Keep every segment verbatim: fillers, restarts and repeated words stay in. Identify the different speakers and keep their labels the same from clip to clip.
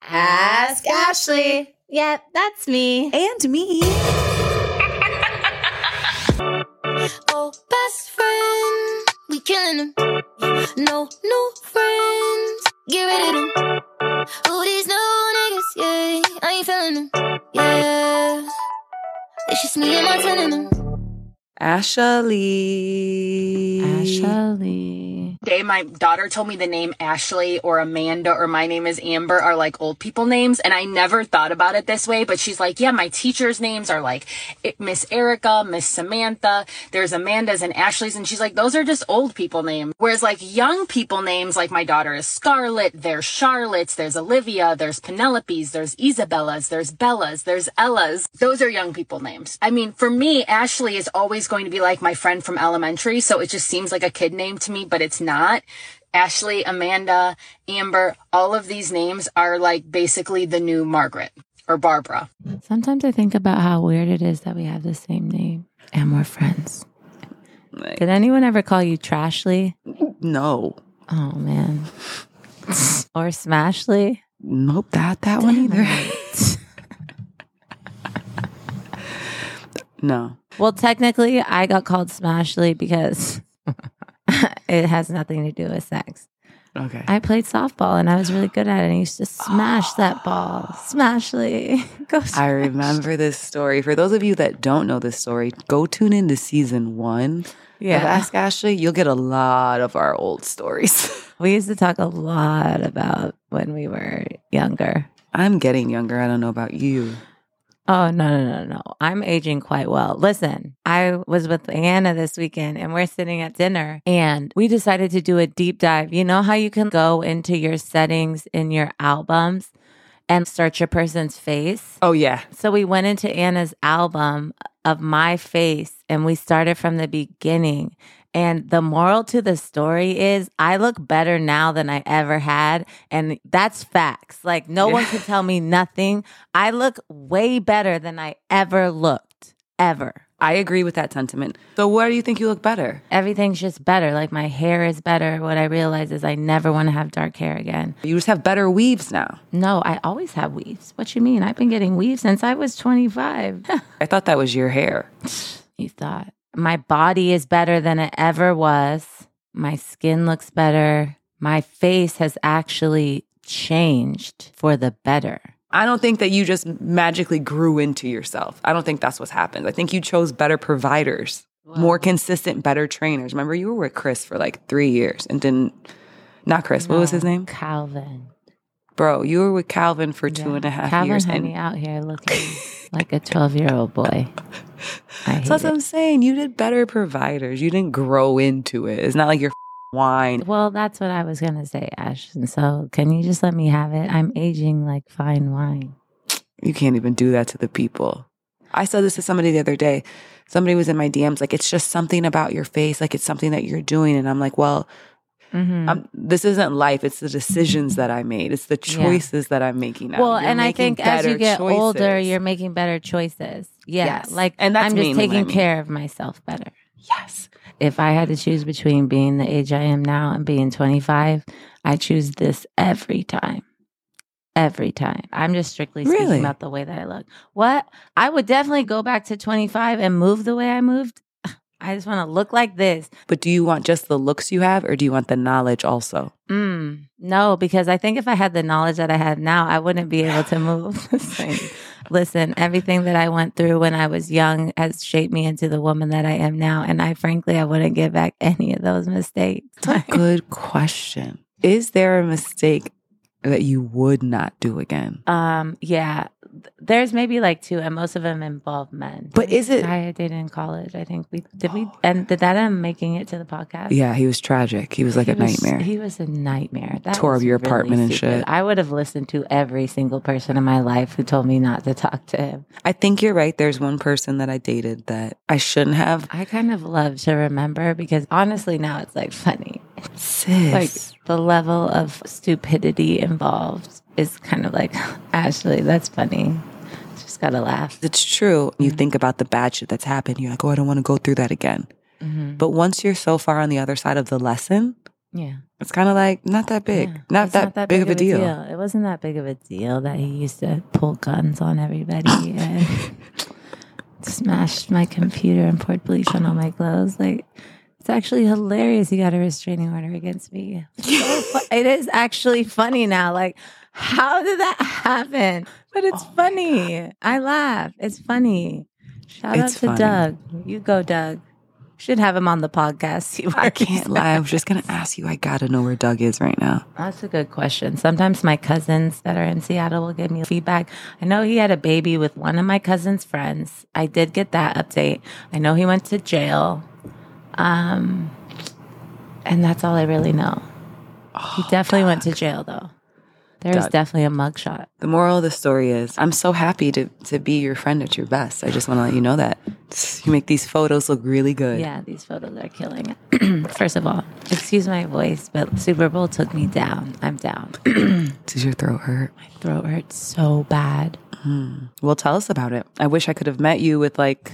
Speaker 1: Ask Ashley.
Speaker 2: Yep, that's me.
Speaker 1: And me.
Speaker 3: Oh, best friend, we killing them. No new friends, get rid of them. Who these new niggas, yeah, I ain't feeling them, yeah. It's just me and my twin in them.
Speaker 1: Ashley.
Speaker 2: Ashley.
Speaker 4: Day, my daughter told me the name Ashley or Amanda or my name is Amber are like old people names. And I never thought about it this way, but she's like, yeah, my teachers' names are like Miss Erica, Miss Samantha. There's Amanda's and Ashley's. And she's like, those are just old people names. Whereas like young people names, like my daughter is Scarlett, there's Charlotte's, there's Olivia, there's Penelope's, there's Isabella's, there's Bella's, there's Ella's. Those are young people names. I mean, for me, Ashley is always going to be like my friend from elementary. So it just seems like a kid name to me, but it's not. Ashley, Amanda, Amber, all of these names are like basically the new Margaret or Barbara.
Speaker 2: Sometimes I think about how weird it is that we have the same name and we're friends.
Speaker 1: Like,
Speaker 2: Did anyone ever call you Trashly?
Speaker 1: no.
Speaker 2: Oh, man. Or Smashly?
Speaker 1: Nope, that that one either. No.
Speaker 2: Well, technically, I got called Smashly because it has nothing to do with sex.
Speaker 1: Okay.
Speaker 2: I played softball and I was really good at it. And I used to smash that ball. Smashly. Go Smash.
Speaker 1: I remember this story. For those of you that don't know this story, go tune into season one
Speaker 2: Yeah.
Speaker 1: of Ask Ashley. You'll get a lot of our old stories.
Speaker 2: We used to talk a lot about when we were younger.
Speaker 1: I'm getting younger. I don't know about you.
Speaker 2: Oh, no, no, no, no. I'm aging quite well. Listen, I was with Anna this weekend and we're sitting at dinner and we decided to do a deep dive. You know how you can go into your settings in your albums and search a person's face?
Speaker 1: Oh, yeah.
Speaker 2: So we went into Anna's album of my face and we started from the beginning. And the moral to the story is I look better now than I ever had. And that's facts. Like no
Speaker 1: Yeah.
Speaker 2: one can tell me nothing. I look way better than I ever looked, ever.
Speaker 1: I agree with that sentiment. So where do you think you look better?
Speaker 2: Everything's just better. Like my hair is better. What I realize is I never want to have dark hair again.
Speaker 1: You just have better weaves now.
Speaker 2: No, I always have weaves. What you mean? I've been getting weaves since I was twenty-five.
Speaker 1: I thought that was your hair.
Speaker 2: You thought. My body is better than it ever was. My skin looks better. My face has actually changed for the better.
Speaker 1: I don't think that you just magically grew into yourself. I don't think that's what's happened. I think you chose better providers,
Speaker 2: Wow.
Speaker 1: more consistent, better trainers. Remember, you were with Chris for like three years and didn't, not Chris, what was his name?
Speaker 2: Calvin.
Speaker 1: Bro, you were with Calvin for two
Speaker 2: Yeah.
Speaker 1: and a half
Speaker 2: Calvin
Speaker 1: years.
Speaker 2: had
Speaker 1: And
Speaker 2: me out here looking like a twelve-year-old boy. I hate
Speaker 1: so that's what
Speaker 2: it.
Speaker 1: I'm saying. You did better providers. You didn't grow into it. It's not like you're wine.
Speaker 2: Well, that's what I was going to say, Ash. And so can you just let me have it? I'm aging like fine wine.
Speaker 1: You can't even do that to the people. I said this to somebody the other day. Somebody was in my D Ms like, it's just something about your face. Like it's something that you're doing. And I'm like, well,
Speaker 2: Mm-hmm.
Speaker 1: um, this isn't life. It's the decisions that I made. It's the choices that I'm making now.
Speaker 2: Well,
Speaker 1: You're
Speaker 2: and I
Speaker 1: making
Speaker 2: think as you
Speaker 1: better
Speaker 2: get
Speaker 1: choices.
Speaker 2: older, you're making better choices. Yeah.
Speaker 1: Yes.
Speaker 2: Like
Speaker 1: And that's
Speaker 2: I'm just
Speaker 1: mainly what I
Speaker 2: taking
Speaker 1: mean.
Speaker 2: care of myself better.
Speaker 1: Yes.
Speaker 2: If I had to choose between being the age I am now and being twenty-five, I choose this every time. Every time. I'm just strictly speaking
Speaker 1: Really?
Speaker 2: about the way that I look. What? I would definitely go back to twenty-five and move the way I moved. I just want to look like this.
Speaker 1: But do you want just the looks you have or do you want the knowledge also?
Speaker 2: Mm, no, because I think if I had the knowledge that I have now, I wouldn't be able to move the same. Listen, everything that I went through when I was young has shaped me into the woman that I am now. And I frankly, I wouldn't give back any of those mistakes.
Speaker 1: That's a good question. Is there a mistake that you would not do again?
Speaker 2: Um, yeah, there's maybe like two, and most of them involve men.
Speaker 1: But is it-
Speaker 2: The guy I dated in college? I think we did we and did that end up making it to the podcast?
Speaker 1: Yeah, he was tragic. He was like
Speaker 2: He
Speaker 1: a
Speaker 2: was-
Speaker 1: nightmare.
Speaker 2: He was a nightmare. That
Speaker 1: Tore up
Speaker 2: was
Speaker 1: your
Speaker 2: really
Speaker 1: apartment and
Speaker 2: stupid.
Speaker 1: shit.
Speaker 2: I would have listened to every single person in my life who told me not to talk to him.
Speaker 1: I think you're right. There's one person that I dated that I shouldn't have.
Speaker 2: I kind of love to remember because honestly, now it's like funny.
Speaker 1: Sis.
Speaker 2: Like the level of stupidity involved is kind of like, Ashley, that's funny. Just gotta laugh.
Speaker 1: It's true. You think about the bad shit that's happened. You're like, oh, I don't want to go through that again.
Speaker 2: Mm-hmm.
Speaker 1: But once you're so far on the other side of the lesson,
Speaker 2: Yeah.
Speaker 1: It's kind of like not that big,
Speaker 2: Yeah.
Speaker 1: not,
Speaker 2: It's
Speaker 1: that
Speaker 2: not
Speaker 1: big, of a deal.
Speaker 2: It wasn't that big of a deal that he used to pull guns on everybody and smashed my computer and poured bleach on all my clothes. Like, it's actually hilarious. He got a restraining order against me. So fu- it is actually funny now. Like, how did that happen? But it's
Speaker 1: Oh
Speaker 2: funny. I laugh. It's funny. Shout
Speaker 1: It's
Speaker 2: out to
Speaker 1: funny.
Speaker 2: Doug. You go, Doug. Should have him on the podcast. See where
Speaker 1: I
Speaker 2: he's
Speaker 1: can't lie. I was just going to ask you. I got to know where Doug is right now.
Speaker 2: That's a good question. Sometimes my cousins that are in Seattle will give me feedback. I know he had a baby with one of my cousin's friends. I did get that update. I know he went to jail. Um, and that's all I really know. He definitely went to jail, though. There's
Speaker 1: Doug.
Speaker 2: definitely a mugshot.
Speaker 1: The moral of the story is I'm so happy to, to be your friend at your best. I just want to let you know that. You make these photos look really good.
Speaker 2: Yeah, these photos are killing it. First of all, excuse my voice, but Super Bowl took me down. I'm down.
Speaker 1: Does your throat hurt?
Speaker 2: My throat hurts so bad.
Speaker 1: Mm. Well, tell us about it. I wish I could have met you with like...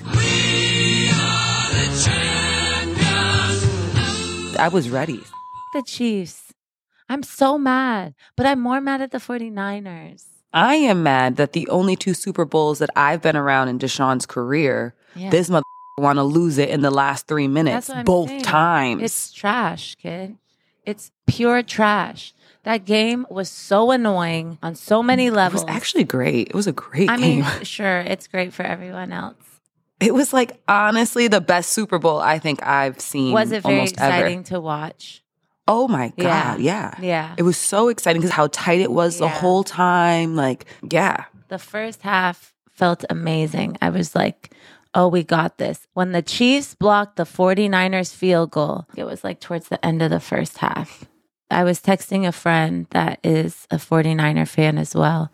Speaker 1: I was ready.
Speaker 2: The Chiefs. I'm so mad, but I'm more mad at the 49ers.
Speaker 1: I am mad that the only two Super Bowls that I've been around in Deshaun's career,
Speaker 2: Yeah.
Speaker 1: this mother want to lose it in the last three minutes,
Speaker 2: That's what I'm
Speaker 1: both
Speaker 2: saying.
Speaker 1: times.
Speaker 2: It's trash, kid. It's pure trash. That game was so annoying on so many
Speaker 1: it
Speaker 2: levels.
Speaker 1: was actually great. It was a great
Speaker 2: I
Speaker 1: game.
Speaker 2: mean, sure, it's great for everyone else.
Speaker 1: It was like honestly the best Super Bowl I think I've seen.
Speaker 2: Was it very
Speaker 1: almost
Speaker 2: exciting
Speaker 1: ever.
Speaker 2: to watch?
Speaker 1: Oh my
Speaker 2: Yeah.
Speaker 1: God, yeah.
Speaker 2: Yeah.
Speaker 1: It was so exciting because how tight it was the
Speaker 2: Yeah.
Speaker 1: whole time. Like, yeah.
Speaker 2: The first half felt amazing. I was like, oh, we got this. When the Chiefs blocked the 49ers field goal, it was like towards the end of the first half. I was texting a friend that is a 49er fan as well.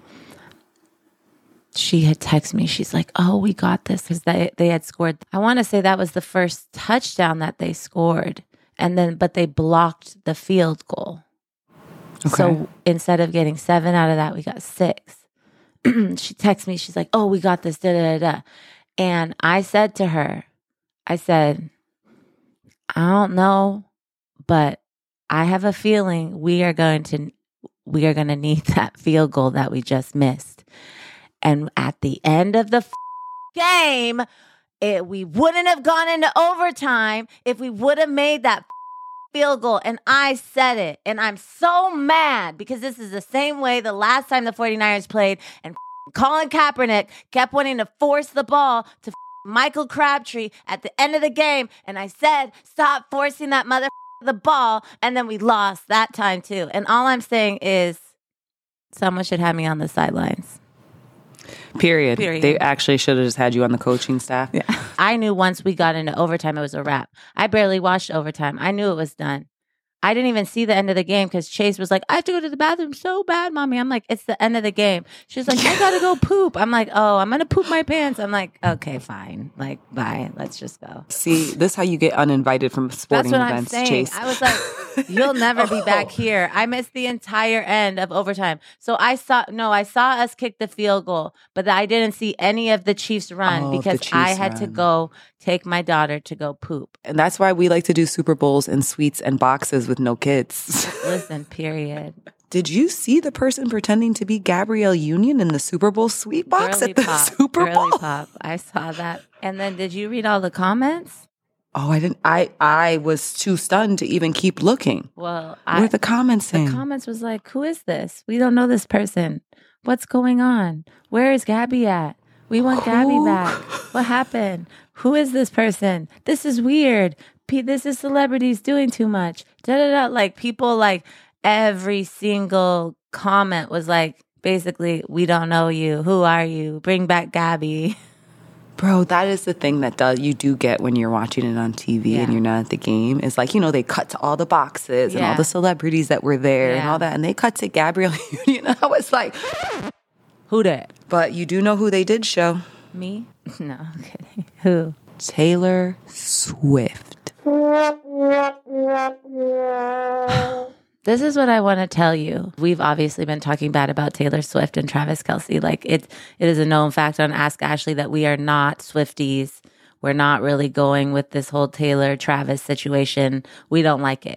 Speaker 2: She had texted me. She's like, oh, we got this because they, they had scored. I want to say that was the first touchdown that they scored. And then, but they blocked the field goal.
Speaker 1: Okay.
Speaker 2: So instead of getting seven out of that, we got six. She texts me. She's like, oh, we got this. Da, da, da, da. And I said to her, I said, I don't know, but I have a feeling we are going to, we are going to need that field goal that we just missed. And at the end of the f- game, it, we wouldn't have gone into overtime if we would have made that field goal. And I said it. And I'm so mad because this is the same way the last time the 49ers played and Colin Kaepernick kept wanting to force the ball to Michael Crabtree at the end of the game. And I said, stop forcing that mother the ball. And then we lost that time too. And all I'm saying is someone should have me on the sidelines.
Speaker 1: Period.
Speaker 2: Period.
Speaker 1: They actually should have just had you on the coaching staff.
Speaker 2: Yeah. I knew once we got into overtime, it was a wrap. I barely watched overtime. I knew it was done. I didn't even see the end of the game because Chase was like, I have to go to the bathroom so bad, mommy. I'm like, it's the end of the game. She's like, I gotta go poop. I'm like, oh, I'm gonna poop my pants. I'm like, okay, fine. Like, bye. Let's just go.
Speaker 1: See, this is how you get uninvited from sporting
Speaker 2: That's what
Speaker 1: events,
Speaker 2: I'm saying.
Speaker 1: Chase.
Speaker 2: I was like, you'll never be back
Speaker 1: Oh.
Speaker 2: here. I missed the entire end of overtime. So I saw, no, I saw us kick the field goal, but I didn't see any of the Chiefs run
Speaker 1: Oh, the
Speaker 2: because
Speaker 1: Chiefs
Speaker 2: I had to
Speaker 1: run.
Speaker 2: go take my daughter to go poop.
Speaker 1: And that's why we like to do Super Bowls in suites and boxes with no kids.
Speaker 2: Listen, period.
Speaker 1: Did you see the person pretending to be Gabrielle Union in the Super Bowl suite box
Speaker 2: Girly
Speaker 1: at the
Speaker 2: pop,
Speaker 1: Super
Speaker 2: girly
Speaker 1: Bowl?
Speaker 2: pop. I saw that. And then did you read all the comments?
Speaker 1: Oh, I didn't. I I was too stunned to even keep looking.
Speaker 2: Well,
Speaker 1: What
Speaker 2: I,
Speaker 1: are the comments
Speaker 2: the
Speaker 1: saying?
Speaker 2: comments was like, who is this? We don't know this person. What's going on? Where is Gabby at? We want Gabby
Speaker 1: Who?
Speaker 2: back. What happened? Who is this person? This is weird. P- this is celebrities doing too much. Da da da. Like people, like every single comment was like, basically, we don't know you. Who are you? Bring back Gabby.
Speaker 1: Bro, that is the thing that does, you do get when you're watching it on T V
Speaker 2: Yeah.
Speaker 1: and you're not at the game. It's like, you know, they cut to all the boxes and all
Speaker 2: Yeah.
Speaker 1: the celebrities that were there and
Speaker 2: Yeah.
Speaker 1: all that. And they cut to Gabrielle Union. And I was like,
Speaker 2: Who that?
Speaker 1: but you do know who they did show.
Speaker 2: Me? No, I'm kidding. Who?
Speaker 1: Taylor Swift.
Speaker 2: This is what I want to tell you. We've obviously been talking bad about Taylor Swift and Travis Kelce. Like it, it is a known fact on Ask Ashley that we are not Swifties. We're not really going with this whole Taylor Travis situation. We don't like it.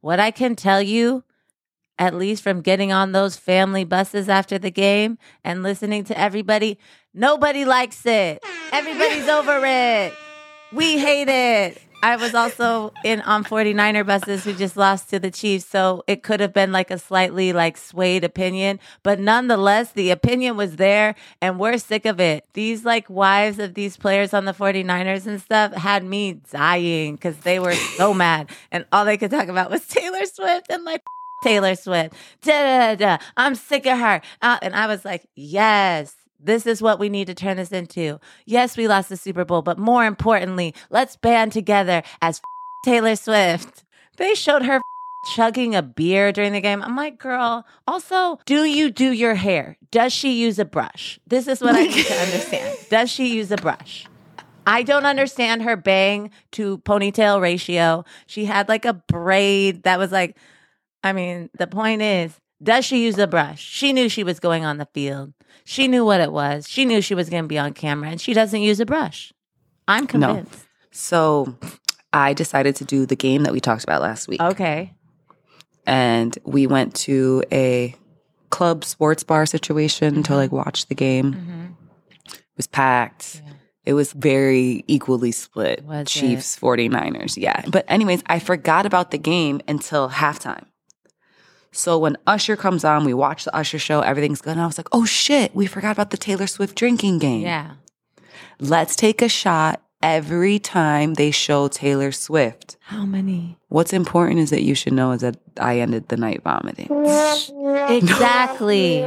Speaker 2: What I can tell you, at least from getting on those family buses after the game and listening to everybody, nobody likes it. Everybody's over it. We hate it. I was also in on forty-niner buses who just lost to the Chiefs, so it could have been like a slightly like swayed opinion, but nonetheless, the opinion was there, and we're sick of it. These like wives of these players on the forty-niners and stuff had me dying because they were so mad, and all they could talk about was Taylor Swift and like Taylor Swift. Da, da, da, da. I'm sick of her. Uh, and I was like, yes. This is what we need to turn this into. Yes, we lost the Super Bowl, but more importantly, let's band together as Taylor Swift. They showed her chugging a beer during the game. I'm like, girl, also, do you do your hair? Does she use a brush? This is what I need to understand. Does she use a brush? I don't understand her bang to ponytail ratio. She had like a braid that was like, I mean, the point is, does she use a brush? She knew she was going on the field. She knew what it was. She knew she was going to be on camera, and she doesn't use a brush. I'm convinced.
Speaker 1: No. So I decided to do the game that we talked about last week.
Speaker 2: Okay.
Speaker 1: And we went to a club sports bar situation mm-hmm. to like watch the game. Mm-hmm. It was packed. Yeah. It was very equally split.
Speaker 2: Was
Speaker 1: Chiefs,
Speaker 2: it?
Speaker 1: forty-niners. Yeah. But anyways, I forgot about the game until halftime. So when Usher comes on, we watch the Usher show, everything's good. And I was like, oh shit, we forgot about the Taylor Swift drinking game.
Speaker 2: Yeah.
Speaker 1: Let's take a shot every time they show Taylor Swift.
Speaker 2: How many?
Speaker 1: What's important is that you should know is that I ended the night vomiting.
Speaker 2: Exactly.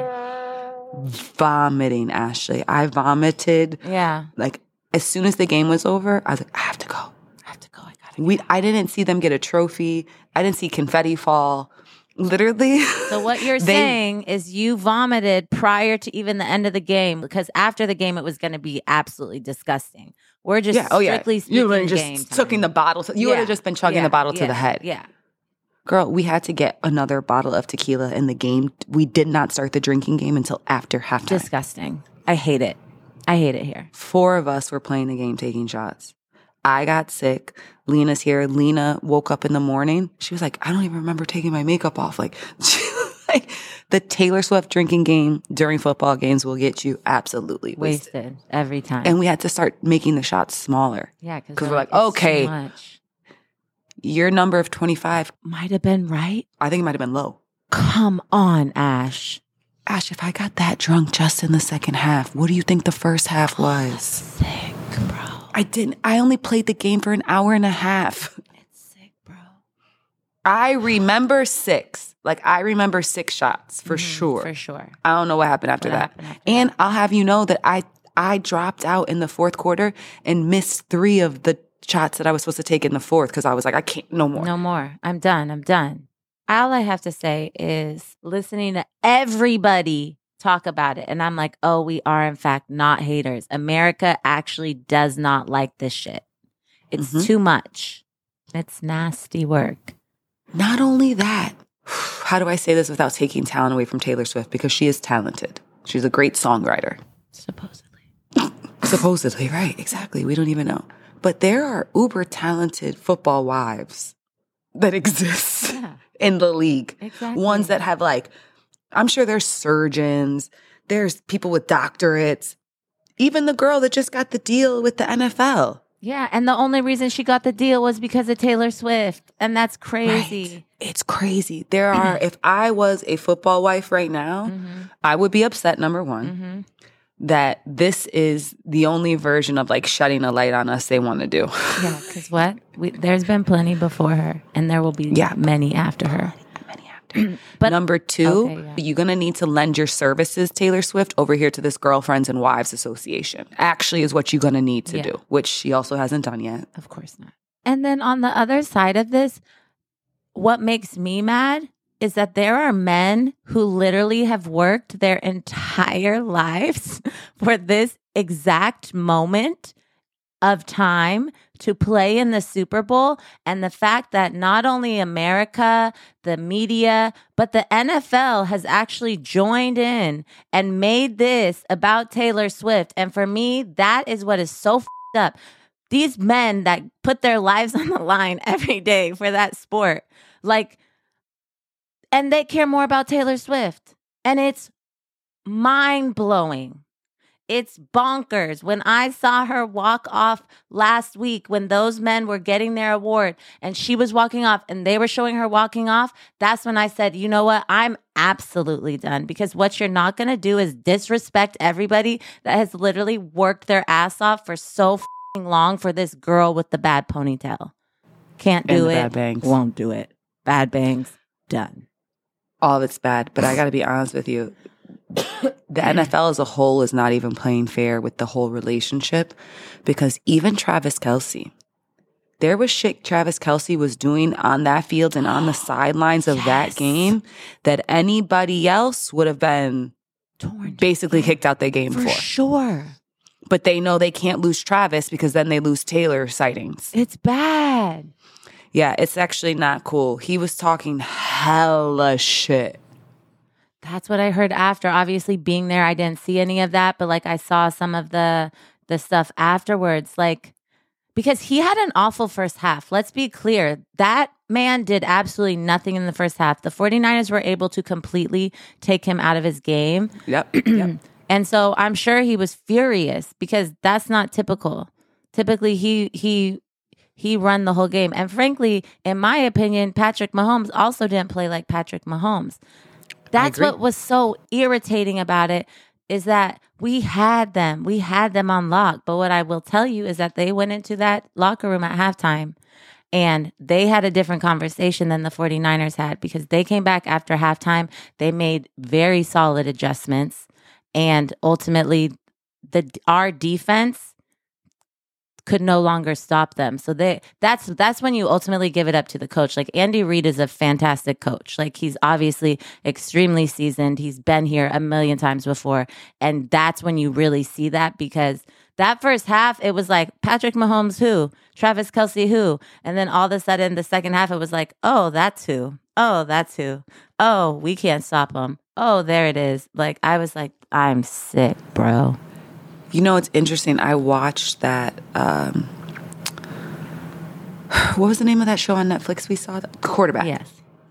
Speaker 1: Vomiting, Ashley. I vomited.
Speaker 2: Yeah.
Speaker 1: Like as soon as the game was over, I was like, I have to go.
Speaker 2: I have to go. I gotta
Speaker 1: we. I didn't see them get a trophy. I didn't see confetti fall. Literally.
Speaker 2: So what you're
Speaker 1: they,
Speaker 2: saying is you vomited prior to even the end of the game because after the game it was going to be absolutely disgusting. We're just
Speaker 1: yeah, oh
Speaker 2: strictly
Speaker 1: yeah.
Speaker 2: speaking
Speaker 1: You would have
Speaker 2: game
Speaker 1: just
Speaker 2: time.
Speaker 1: taking the bottle. To, you
Speaker 2: yeah.
Speaker 1: would have just been chugging
Speaker 2: yeah.
Speaker 1: the bottle
Speaker 2: yeah.
Speaker 1: to the head.
Speaker 2: Yeah.
Speaker 1: Girl, we had to get another bottle of tequila in the game. We did not start the drinking game until after halftime.
Speaker 2: Disgusting. I hate it. I hate it here.
Speaker 1: Four of us were playing the game, taking shots. I got sick. Lena's here. Lena woke up in the morning. She was like, I don't even remember taking my makeup off. Like, like the Taylor Swift drinking game during football games will get you absolutely wasted.
Speaker 2: Wasted every time.
Speaker 1: And we had to start making the shots smaller.
Speaker 2: Yeah,
Speaker 1: because we're like, okay,
Speaker 2: too much.
Speaker 1: Your number of twenty-five
Speaker 2: might have been right.
Speaker 1: I think it might have been low.
Speaker 2: Come on, Ash.
Speaker 1: Ash, if I got that drunk just in the second half, what do you think the first half was?
Speaker 2: Oh, sick, bro.
Speaker 1: I didn't. I only played the game for an hour and a half.
Speaker 2: It's sick, bro.
Speaker 1: I remember six. Like, I remember six shots for mm, sure.
Speaker 2: For sure.
Speaker 1: I don't know what happened after
Speaker 2: what
Speaker 1: that.
Speaker 2: Happened after
Speaker 1: and
Speaker 2: that?
Speaker 1: I'll have you know that I I dropped out in the fourth quarter and missed three of the shots that I was supposed to take in the fourth because I was like, I can't, no more.
Speaker 2: No more. I'm done. I'm done. All I have to say is listening to everybody talk about it. And I'm like, oh, we are in fact not haters. America actually does not like this shit. It's mm-hmm. too much. It's nasty work.
Speaker 1: Not only that, how do I say this without taking talent away from Taylor Swift? Because she is talented. She's a great songwriter.
Speaker 2: Supposedly.
Speaker 1: Supposedly, right. Exactly. We don't even know. But there are uber talented football wives that exist yeah. in the league.
Speaker 2: Exactly.
Speaker 1: Ones that have like, I'm sure there's surgeons, there's people with doctorates, even the girl that just got the deal with the N F L.
Speaker 2: Yeah, and the only reason she got the deal was because of Taylor Swift, and that's crazy.
Speaker 1: Right. It's crazy. There are, if I was a football wife right now, mm-hmm. I would be upset, number one, mm-hmm. that this is the only version of like shedding a light on us they want to do.
Speaker 2: Yeah, because what? We, there's been plenty before her, and there will be yeah. many after her.
Speaker 1: But number two, okay, yeah. you're going to need to lend your services, Taylor Swift, over here to this Girlfriends and Wives Association. Actually is what you're going to need to yeah. do, which she also hasn't done yet.
Speaker 2: Of course not. And then on the other side of this, what makes me mad is that there are men who literally have worked their entire lives for this exact moment of time to play in the Super Bowl. And the fact that not only America, the media, but the N F L has actually joined in and made this about Taylor Swift. And for me, that is what is so f***ed up. These men that put their lives on the line every day for that sport, like, And they care more about Taylor Swift. And it's mind-blowing. It's bonkers. When I saw her walk off last week, when those men were getting their award and she was walking off and they were showing her walking off, that's when I said, you know what? I'm absolutely done. Because what you're not going to do is disrespect everybody that has literally worked their ass off for so f***ing long for this girl with the bad ponytail. Can't do
Speaker 1: And the
Speaker 2: it.
Speaker 1: bad bangs.
Speaker 2: Won't do it. Bad bangs. Done.
Speaker 1: All of it's bad. But I got to be honest with you. The N F L as a whole is not even playing fair with the whole relationship, because even Travis Kelce, there was shit Travis Kelce was doing on that field and on the sidelines of
Speaker 2: Yes.
Speaker 1: that game that anybody else would have been
Speaker 2: Torn.
Speaker 1: basically kicked out their game
Speaker 2: For
Speaker 1: for.
Speaker 2: sure.
Speaker 1: But they know they can't lose Travis because then they lose Taylor sightings.
Speaker 2: It's bad.
Speaker 1: Yeah, it's actually not cool. He was talking hella shit.
Speaker 2: That's what I heard after. Obviously, being there, I didn't see any of that, but like I saw some of the the stuff afterwards. Like, because he had an awful first half. Let's be clear. That man did absolutely nothing in the first half. The 49ers were able to completely take him out of his game.
Speaker 1: Yep. yep.
Speaker 2: And so I'm sure he was furious because that's not typical. Typically, he he he run the whole game. And frankly, in my opinion, Patrick Mahomes also didn't play like Patrick Mahomes. That's
Speaker 1: agree.
Speaker 2: what was so irritating about it, is that we had them. We had them on lock. But what I will tell you is that they went into that locker room at halftime and they had a different conversation than the 49ers had, because they came back after halftime. They made very solid adjustments. And ultimately, the our defense could no longer stop them. So they that's that's when you ultimately give it up to the coach. Like, Andy Reid is a fantastic coach. Like, he's obviously extremely seasoned. He's been here a million times before. And that's when you really see that, because that first half, it was like Patrick Mahomes who? Travis Kelce who? And then all of a sudden, the second half, it was like, oh, that's who. Oh, that's who. Oh, we can't stop him. Oh, there it is. Like, I was like, I'm sick, bro.
Speaker 1: You know, it's interesting. I watched that. Um, what was the name of that show on Netflix we saw? The Quarterback.
Speaker 2: Yes.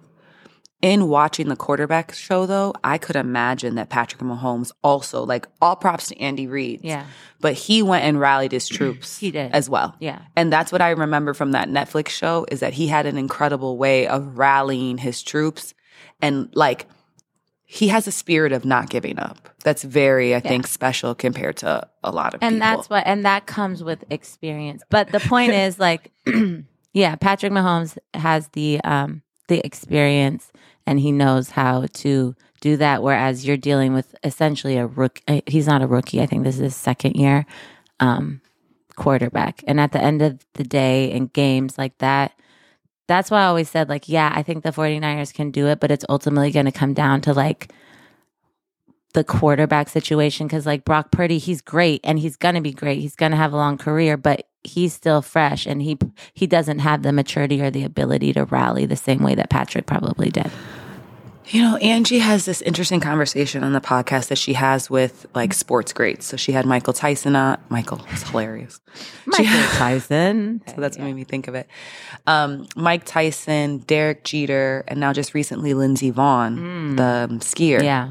Speaker 1: In watching the Quarterback show, though, I could imagine that Patrick Mahomes also, like, all props to Andy Reid.
Speaker 2: Yeah.
Speaker 1: But he went and rallied his troops.
Speaker 2: He did.
Speaker 1: As well.
Speaker 2: Yeah.
Speaker 1: And that's what I remember from that Netflix show, is that he had an incredible way of rallying his troops. And, like, he has a spirit of not giving up. That's very, I
Speaker 2: Yeah.
Speaker 1: think, special compared to a lot of
Speaker 2: And
Speaker 1: people.
Speaker 2: that's what, and that comes with experience. But the point is, like, yeah, Patrick Mahomes has the um the experience, and he knows how to do that. Whereas you're dealing with essentially a rookie. He's not a rookie. I think this is his second year um, quarterback. And at the end of the day, in games like that, that's why I always said, like, yeah, I think the 49ers can do it, but it's ultimately going to come down to, like, the quarterback situation. Because, like, Brock Purdy, he's great and he's going to be great. He's going to have a long career, but he's still fresh, and he he doesn't have the maturity or the ability to rally the same way that Patrick probably did.
Speaker 1: You know, Angie has this interesting conversation on the podcast that she has with, like, sports greats. So she had Michael Tyson on. Michael, it's hilarious.
Speaker 2: Michael Tyson.
Speaker 1: So that's what made me think of it. Um, Mike Tyson, Derek Jeter, and now just recently Lindsey Vonn, the um, skier.
Speaker 2: Yeah.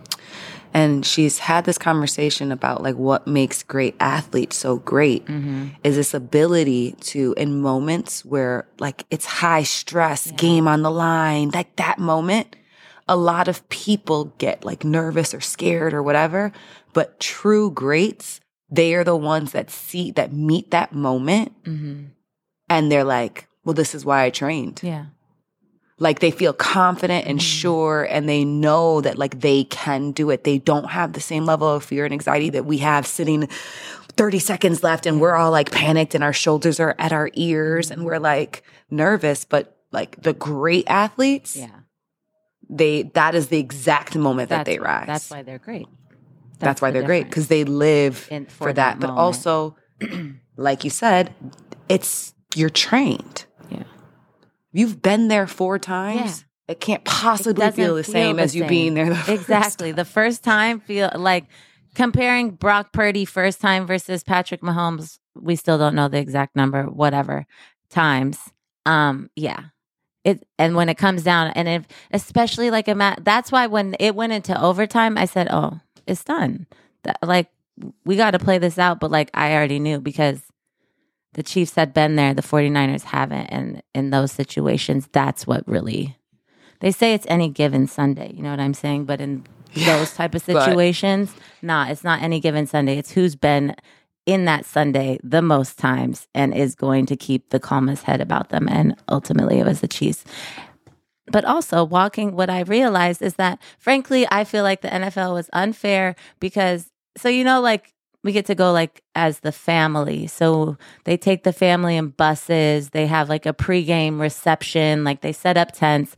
Speaker 1: And she's had this conversation about, like, what makes great athletes so great
Speaker 2: Mm-hmm.
Speaker 1: is this ability to, in moments where, like, it's high stress, game on the line, like that moment, a lot of people get, like, nervous or scared or whatever. But true greats, they are the ones that see, that meet that moment,
Speaker 2: Mm-hmm.
Speaker 1: and they're like, well, this is why I trained.
Speaker 2: Yeah.
Speaker 1: Like, they feel confident and sure, and they know that, like, they can do it. They don't have the same level of fear and anxiety that we have sitting thirty seconds left and we're all, like, panicked and our shoulders are at our ears and we're, like, nervous. But, like, the great athletes,
Speaker 2: Yeah.
Speaker 1: they that is the exact moment that
Speaker 2: That's,
Speaker 1: they rise.
Speaker 2: That's why they're great.
Speaker 1: That's, why
Speaker 2: the
Speaker 1: they're great,
Speaker 2: difference.
Speaker 1: because they live
Speaker 2: In-
Speaker 1: for,
Speaker 2: for
Speaker 1: that.
Speaker 2: that
Speaker 1: But
Speaker 2: moment.
Speaker 1: also, like you said, it's you're trained.
Speaker 2: Yeah.
Speaker 1: You've been there four times.
Speaker 2: Yeah.
Speaker 1: It can't possibly
Speaker 2: doesn't
Speaker 1: feel the
Speaker 2: feel
Speaker 1: same
Speaker 2: the
Speaker 1: as you
Speaker 2: same.
Speaker 1: being there the first
Speaker 2: Exactly. The first time feel like comparing Brock Purdy first time versus Patrick Mahomes, we still don't know the exact number, whatever times. Um, yeah. It and when it comes down, and if especially like a mat, that's why when it went into overtime, I said, "Oh, it's done." That, like we got to play this out, but like I already knew because the Chiefs had been there, the 49ers haven't, and in those situations, that's what really they say it's any given Sunday. You know what I'm saying? But in yeah, those type of situations, but, nah, it's not any given Sunday. It's who's been in that Sunday the most times and is going to keep the calmest head about them. And ultimately it was the Chiefs. But also walking, what I realized is that, frankly, I feel like the N F L was unfair because, so, you know, like we get to go like as the family. So they take the family in buses. They have like a pregame reception, like they set up tents.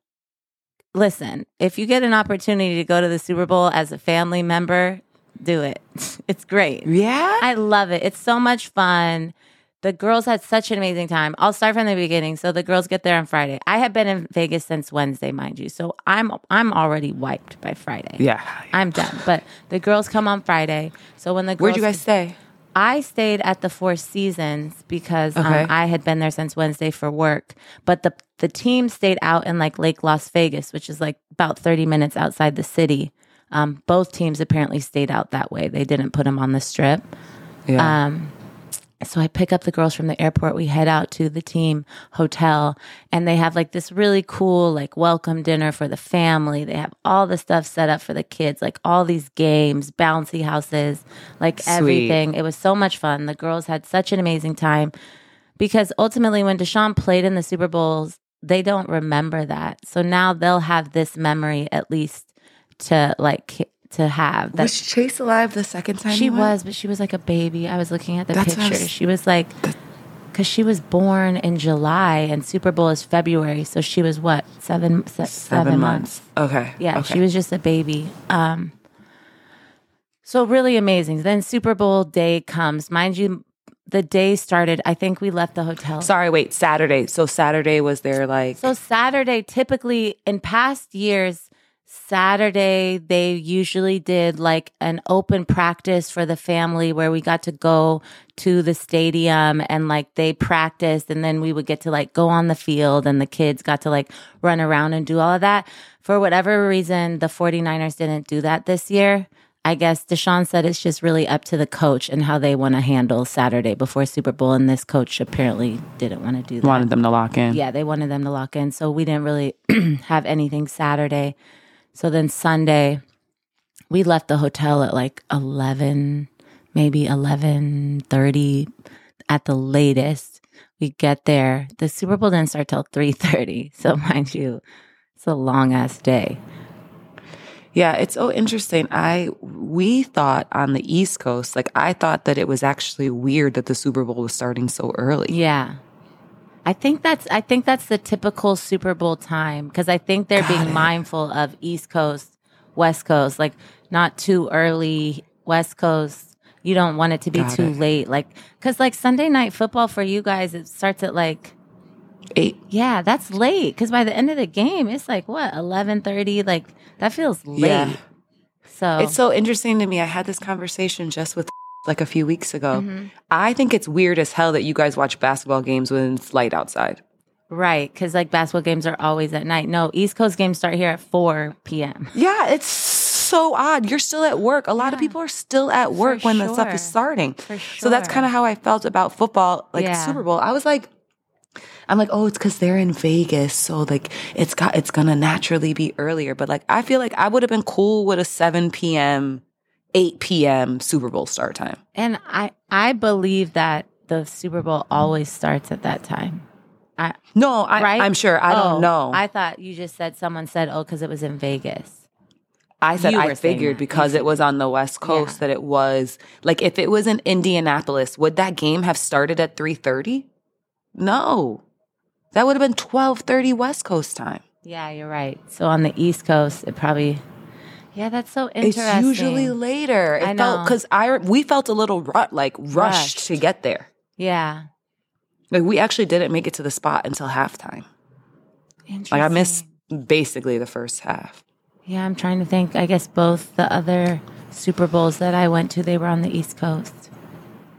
Speaker 2: Listen, if you get an opportunity to go to the Super Bowl as a family member, do it. It's great.
Speaker 1: Yeah?
Speaker 2: I love it. It's so much fun. The girls had such an amazing time. I'll start from the beginning. So the girls get there on Friday. I have been in Vegas since Wednesday, mind you. So I'm I'm already wiped by Friday.
Speaker 1: Yeah.
Speaker 2: I'm done. But the girls come on Friday. So when the girls
Speaker 1: Where'd you guys stay?
Speaker 2: I stayed at the Four Seasons because
Speaker 1: Okay.
Speaker 2: um, I had been there since Wednesday for work. But the the team stayed out in like Lake Las Vegas, which is like about thirty minutes outside the city. Um, both teams apparently stayed out that way. They didn't put them on the strip.
Speaker 1: Yeah.
Speaker 2: Um, so I pick up the girls from the airport. We head out to the team hotel, and they have like this really cool like welcome dinner for the family. They have all the stuff set up for the kids, like all these games, bouncy houses, like
Speaker 1: Sweet.
Speaker 2: everything. It was so much fun. The girls had such an amazing time because ultimately when Deshaun played in the Super Bowls, they don't remember that. So now they'll have this memory at least to like to have. That
Speaker 1: was Chase alive the second time?
Speaker 2: she
Speaker 1: you went?
Speaker 2: was, but she was like a baby. I was looking at the
Speaker 1: That's what I
Speaker 2: pictures.
Speaker 1: was-
Speaker 2: She was like, because she was born in July and Super Bowl is February, so she was what seven se- seven,
Speaker 1: Seven
Speaker 2: months.
Speaker 1: months. Okay.
Speaker 2: Yeah,
Speaker 1: Okay.
Speaker 2: she was just a baby. Um, so really amazing. Then Super Bowl day comes, mind you. The day started. I think we left the hotel.
Speaker 1: Sorry, wait. Saturday. So Saturday was there like.
Speaker 2: So Saturday, typically in past years, Saturday, they usually did like an open practice for the family where we got to go to the stadium and like they practiced and then we would get to like go on the field and the kids got to like run around and do all of that. For whatever reason, the 49ers didn't do that this year. I guess Deshaun said it's just really up to the coach and how they want to handle Saturday before Super Bowl. And this coach apparently didn't want to do that.
Speaker 1: Wanted them to lock in.
Speaker 2: Yeah, they wanted them to lock in. So we didn't really have anything Saturday. So then Sunday, we left the hotel at like eleven, maybe eleven thirty at the latest. We get there. The Super Bowl didn't start till three thirty. So mind you, it's a long ass day.
Speaker 1: Yeah, it's so interesting. I we thought on the East Coast, like I thought that it was actually weird that the Super Bowl was starting so early.
Speaker 2: Yeah. I think that's I think that's the typical Super Bowl time because I think they're
Speaker 1: Got
Speaker 2: being
Speaker 1: it.
Speaker 2: mindful of East Coast, West Coast, like not too early. West Coast, you don't want it to be
Speaker 1: Got
Speaker 2: too
Speaker 1: it.
Speaker 2: late, like because like Sunday night football for you guys, it starts at like
Speaker 1: Eight.
Speaker 2: yeah, that's late because by the end of the game, it's like what eleven thirty, like that feels late.
Speaker 1: Yeah.
Speaker 2: So
Speaker 1: It's so interesting to me. I had this conversation just with like a few weeks ago.
Speaker 2: Mm-hmm.
Speaker 1: I think it's weird as hell that you guys watch basketball games when it's light outside.
Speaker 2: right because like basketball games are always at night. No, East Coast games start here at four p.m.
Speaker 1: Yeah, it's so odd. You're still at work. A lot of people are still at work when the stuff is
Speaker 2: sure.
Speaker 1: starting.
Speaker 2: For
Speaker 1: So that's
Speaker 2: sure.
Speaker 1: kind of how I felt about football, like
Speaker 2: Yeah.
Speaker 1: Super Bowl. I was like, I'm like, oh, it's because they're in Vegas, so like it's got it's gonna naturally be earlier. But like, I feel like I would have been cool with a seven p.m., eight p.m. Super Bowl start time.
Speaker 2: And I, I believe that the Super Bowl always starts at that time. I,
Speaker 1: No, I,
Speaker 2: right?
Speaker 1: I'm sure. I
Speaker 2: Oh,
Speaker 1: don't know.
Speaker 2: I thought you just said someone said, oh, because it was in Vegas.
Speaker 1: I said
Speaker 2: You
Speaker 1: I
Speaker 2: were saying
Speaker 1: figured
Speaker 2: that.
Speaker 1: because it was on the West Coast
Speaker 2: Yeah.
Speaker 1: that it was like if it was in Indianapolis, would that game have started at three thirty? No. That would have been twelve thirty West Coast time.
Speaker 2: Yeah, you're right. So on the East Coast, it probably, yeah, that's so interesting.
Speaker 1: It's usually later. It
Speaker 2: I
Speaker 1: felt
Speaker 2: know.
Speaker 1: because I we felt a little ru- like rushed,
Speaker 2: Rushed.
Speaker 1: to get there.
Speaker 2: Yeah.
Speaker 1: Like we actually didn't make it to the spot until halftime.
Speaker 2: Interesting.
Speaker 1: Like I missed basically the first half.
Speaker 2: Yeah, I'm trying to think. I guess both the other Super Bowls that I went to, they were on the East Coast.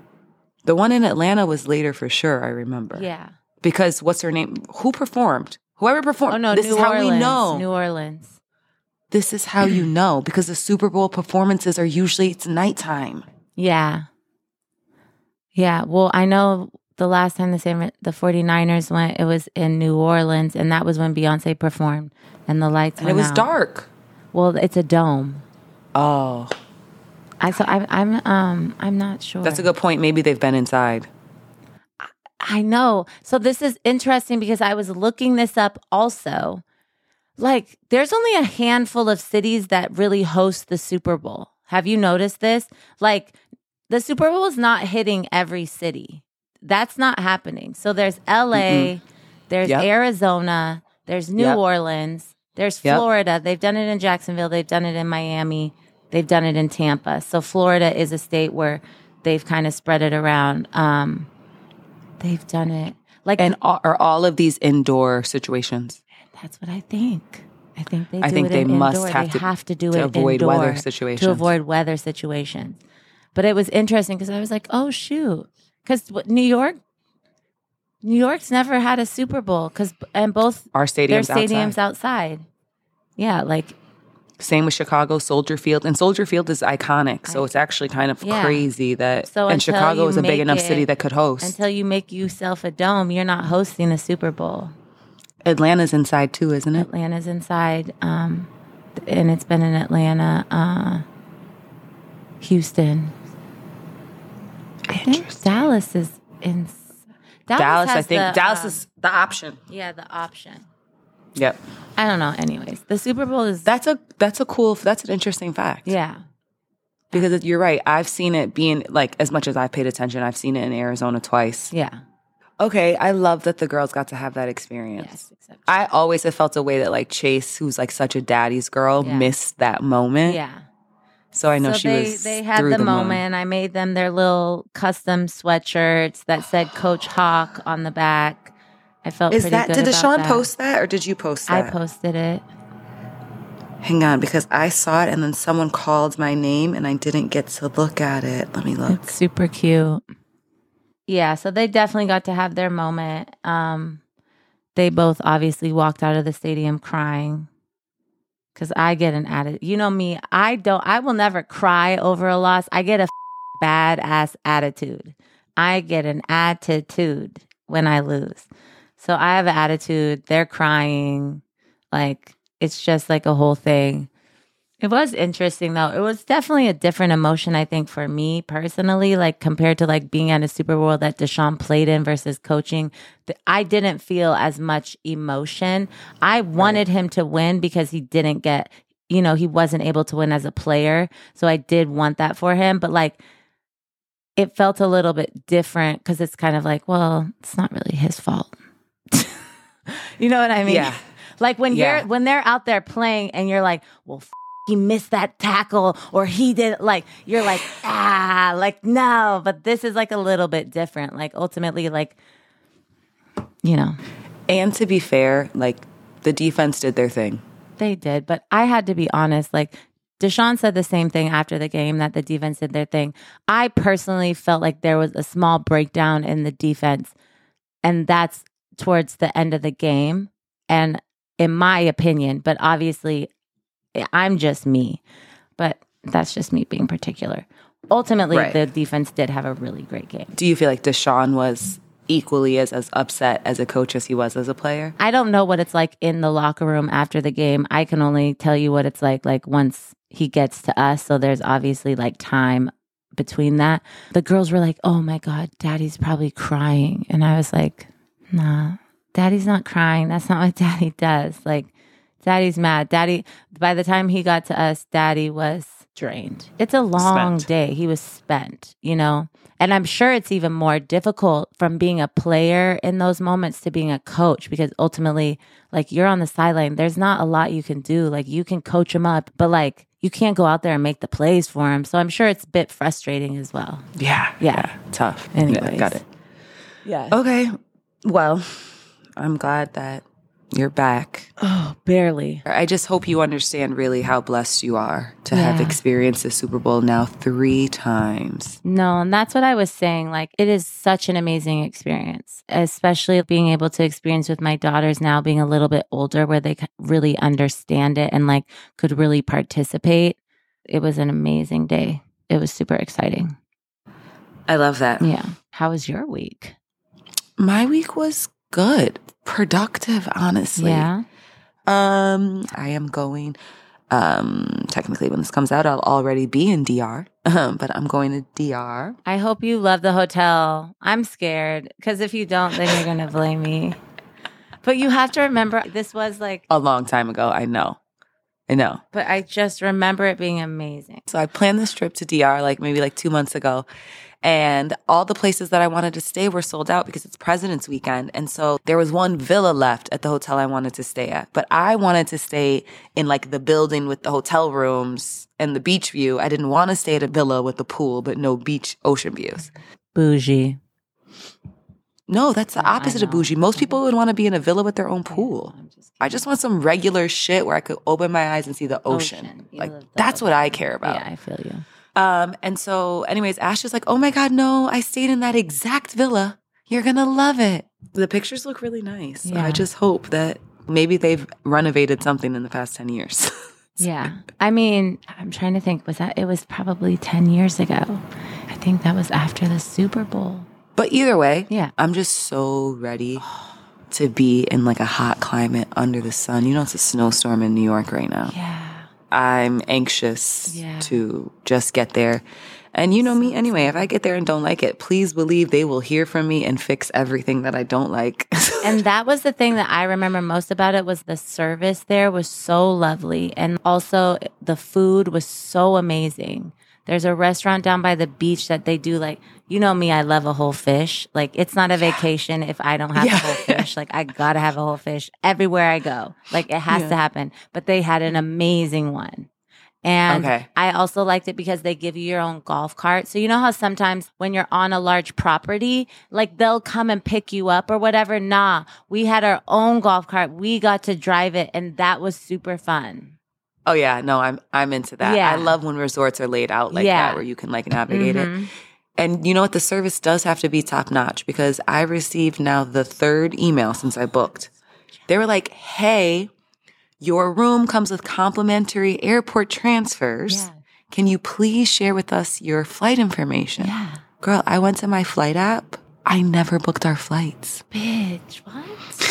Speaker 1: The one in Atlanta was later for sure. I remember.
Speaker 2: Yeah.
Speaker 1: Because what's her name? Who performed? Whoever performed.
Speaker 2: Oh, no,
Speaker 1: this
Speaker 2: New
Speaker 1: is how
Speaker 2: Orleans.
Speaker 1: we know.
Speaker 2: New Orleans.
Speaker 1: This is how you know, because the Super Bowl performances are usually, it's nighttime.
Speaker 2: Yeah. Yeah. Well, I know the last time the San, the 49ers went, it was in New Orleans, and that was when Beyonce performed, and the lights
Speaker 1: And
Speaker 2: went
Speaker 1: it was
Speaker 2: out.
Speaker 1: dark.
Speaker 2: Well, it's a dome.
Speaker 1: Oh.
Speaker 2: I so I, I'm um I'm not sure.
Speaker 1: That's a good point. Maybe they've been inside.
Speaker 2: I know. So this is interesting because I was looking this up also. Like, there's only a handful of cities that really host the Super Bowl. Have you noticed this? Like, the Super Bowl is not hitting every city. That's not happening. So there's L A, mm-hmm. there's yep. Arizona, there's New yep. Orleans, there's Florida. Yep. They've done it in Jacksonville. They've done it in Miami. They've done it in Tampa. So Florida is a state where they've kind of spread it around. Um, they've done it. Like,
Speaker 1: and all, are all of these indoor situations?
Speaker 2: That's what I think. I think they do
Speaker 1: I think
Speaker 2: it
Speaker 1: they
Speaker 2: in
Speaker 1: must
Speaker 2: indoor.
Speaker 1: have
Speaker 2: they
Speaker 1: to,
Speaker 2: have to do
Speaker 1: to
Speaker 2: it
Speaker 1: avoid
Speaker 2: indoor
Speaker 1: weather situations.
Speaker 2: To avoid weather situations. But it was interesting because I was like, oh, shoot. Because New York, New York's never had a Super Bowl. Cause, and both
Speaker 1: our stadiums,
Speaker 2: their stadiums
Speaker 1: outside.
Speaker 2: outside. Yeah, like.
Speaker 1: Same with Chicago, Soldier Field. And Soldier Field is iconic. So I, it's actually kind of yeah. crazy that.
Speaker 2: So
Speaker 1: and Chicago is a big enough
Speaker 2: it,
Speaker 1: city that could host.
Speaker 2: Until you make yourself a dome, you're not hosting a Super Bowl.
Speaker 1: Atlanta's inside too, isn't it?
Speaker 2: Atlanta's inside. Um, and it's been in Atlanta, uh, Houston. I think Dallas is in. Dallas,
Speaker 1: Dallas I think.
Speaker 2: The,
Speaker 1: Dallas
Speaker 2: um,
Speaker 1: is the option.
Speaker 2: Yeah, the option.
Speaker 1: Yep.
Speaker 2: I don't know. Anyways, the Super Bowl is.
Speaker 1: That's a that's a cool. That's an interesting fact.
Speaker 2: Yeah.
Speaker 1: Because you're right. I've seen it being like as much as I've paid attention. I've seen it in Arizona twice.
Speaker 2: Yeah.
Speaker 1: Okay, I love that the girls got to have that experience.
Speaker 2: Yes, except
Speaker 1: I always have felt a way that like Chase, who's like such a daddy's girl,
Speaker 2: yeah.
Speaker 1: missed that moment.
Speaker 2: Yeah.
Speaker 1: So I know
Speaker 2: so
Speaker 1: she
Speaker 2: they,
Speaker 1: was.
Speaker 2: They had
Speaker 1: through
Speaker 2: the,
Speaker 1: the
Speaker 2: moment.
Speaker 1: moon.
Speaker 2: I made them their little custom sweatshirts that said Coach Hawk on the back. I felt
Speaker 1: Is
Speaker 2: pretty
Speaker 1: that
Speaker 2: good
Speaker 1: did
Speaker 2: about
Speaker 1: Deshaun
Speaker 2: that.
Speaker 1: post that or did you post that?
Speaker 2: I posted it.
Speaker 1: Hang on, because I saw it and then someone called my name and I didn't get to look at it. Let me look.
Speaker 2: It's super cute. Yeah, so they definitely got to have their moment. Um, they both obviously walked out of the stadium crying because I get an attitude. You know me, I don't. I will never cry over a loss. I get a badass attitude. I get an attitude when I lose. So I have an attitude. They're crying. Like, it's just like a whole thing. It was interesting, though. It was definitely a different emotion, I think, for me personally, like compared to like being at a Super Bowl that Deshaun played in versus coaching. I didn't feel as much emotion. I wanted him to win because he didn't get, you know, he wasn't able to win as a player. So I did want that for him. But like, it felt a little bit different because it's kind of like, well, it's not really his fault. You know what I mean?
Speaker 1: Yeah.
Speaker 2: Like when
Speaker 1: yeah.
Speaker 2: you're when they're out there playing and you're like, well, f- he missed that tackle or he did, like, you're like, ah, like, no. But this is like a little bit different. Like, ultimately, like, you know.
Speaker 1: And to be fair, like, the defense did their thing.
Speaker 2: They did. But I had to be honest. Like, Deshaun said the same thing after the game, that the defense did their thing. I personally felt like there was a small breakdown in the defense. And that's towards the end of the game. And in my opinion, but obviously I'm just me, but that's just me being particular. Ultimately, right. The defense did have a really great game.
Speaker 1: Do you feel like Deshaun was equally as, as upset as a coach as he was as a player?
Speaker 2: I don't know what it's like in the locker room after the game. I can only tell you what it's like, like once he gets to us. So there's obviously like time between that. The girls were like, oh my God, Daddy's probably crying. And I was like, nah. Daddy's not crying. That's not what Daddy does. Like, Daddy's mad. Daddy, by the time he got to us, Daddy was drained. It's a long spent. day. He was spent, you know? And I'm sure it's even more difficult from being a player in those moments to being a coach, because ultimately, like, you're on the sideline. There's not a lot you can do. Like, you can coach him up, but like, you can't go out there and make the plays for him. So I'm sure it's a bit frustrating as well.
Speaker 1: Yeah.
Speaker 2: Yeah.
Speaker 1: yeah tough.
Speaker 2: Anyways.
Speaker 1: Yeah, got it.
Speaker 2: Yeah.
Speaker 1: Okay. Well, I'm glad that You're back.
Speaker 2: Oh, barely.
Speaker 1: I just hope you understand really how blessed you are to
Speaker 2: Yeah.
Speaker 1: have experienced the Super Bowl now three times.
Speaker 2: No, and that's what I was saying. Like, it is such an amazing experience, especially being able to experience with my daughters now being a little bit older where they really understand it and like could really participate. It was an amazing day. It was super exciting.
Speaker 1: I love that.
Speaker 2: Yeah. How was your week?
Speaker 1: My week was good, productive, honestly.
Speaker 2: Yeah.
Speaker 1: Um, I am going, um, technically when this comes out, I'll already be in D R, um, but I'm going to D R.
Speaker 2: I hope you love the hotel. I'm scared because if you don't, then you're going to blame me. But you have to remember, this was like
Speaker 1: A long time ago, I know. I know.
Speaker 2: But I just remember it being amazing.
Speaker 1: So I planned this trip to D R like maybe like two months ago. And all the places that I wanted to stay were sold out because it's President's Weekend. And so there was one villa left at the hotel I wanted to stay at. But I wanted to stay in like the building with the hotel rooms and the beach view. I didn't want to stay at a villa with a pool, but no beach ocean views.
Speaker 2: Bougie.
Speaker 1: No, that's the
Speaker 2: No, I
Speaker 1: opposite of
Speaker 2: know.
Speaker 1: bougie. Most people would want to be in a villa with their own pool.
Speaker 2: I'm just
Speaker 1: I just want some regular shit where I could open my eyes and see the ocean.
Speaker 2: Ocean. You
Speaker 1: Like
Speaker 2: love the
Speaker 1: that's what
Speaker 2: ocean.
Speaker 1: I care about.
Speaker 2: Yeah, I feel you.
Speaker 1: Um, and so anyways, Ash is like, oh my God, no, I stayed in that exact villa. You're going to love it. The pictures look really nice. So
Speaker 2: Yeah.
Speaker 1: I just hope that maybe they've renovated something in the past ten years.
Speaker 2: Yeah. I mean, I'm trying to think, was that, it was probably ten years ago. I think that was after the Super Bowl.
Speaker 1: But either way,
Speaker 2: Yeah.
Speaker 1: I'm just so ready to be in like a hot climate under the sun. You know, it's a snowstorm in New York right now.
Speaker 2: Yeah.
Speaker 1: I'm anxious
Speaker 2: Yeah.
Speaker 1: to just get there. And you know me anyway, if I get there and don't like it, please believe they will hear from me and fix everything that I don't like.
Speaker 2: And that was the thing that I remember most about it was the service there was so lovely. And also the food was so amazing. There's a restaurant down by the beach that they do like, you know me, I love a whole fish. Like it's not a vacation if I don't have
Speaker 1: Yeah.
Speaker 2: a whole fish. Like I gotta have a whole fish everywhere I go. Like it has
Speaker 1: Yeah.
Speaker 2: to happen. But they had an amazing one. And
Speaker 1: Okay.
Speaker 2: I also liked it because they give you your own golf cart. So you know how sometimes when you're on a large property, like they'll come and pick you up or whatever. Nah, we had our own golf cart. We got to drive it and that was super fun.
Speaker 1: Oh yeah, no, I'm I'm into that.
Speaker 2: Yeah.
Speaker 1: I love when resorts are laid out like
Speaker 2: Yeah.
Speaker 1: that where you can like navigate
Speaker 2: Mhm.
Speaker 1: it. And you know what? The service does have to be top notch because I received now the third email since I booked. They were like, hey, your room comes with complimentary airport transfers.
Speaker 2: Yeah.
Speaker 1: Can you please share with us your flight information?
Speaker 2: Yeah.
Speaker 1: Girl, I went to my flight app. I never booked our flights.
Speaker 2: Bitch, what?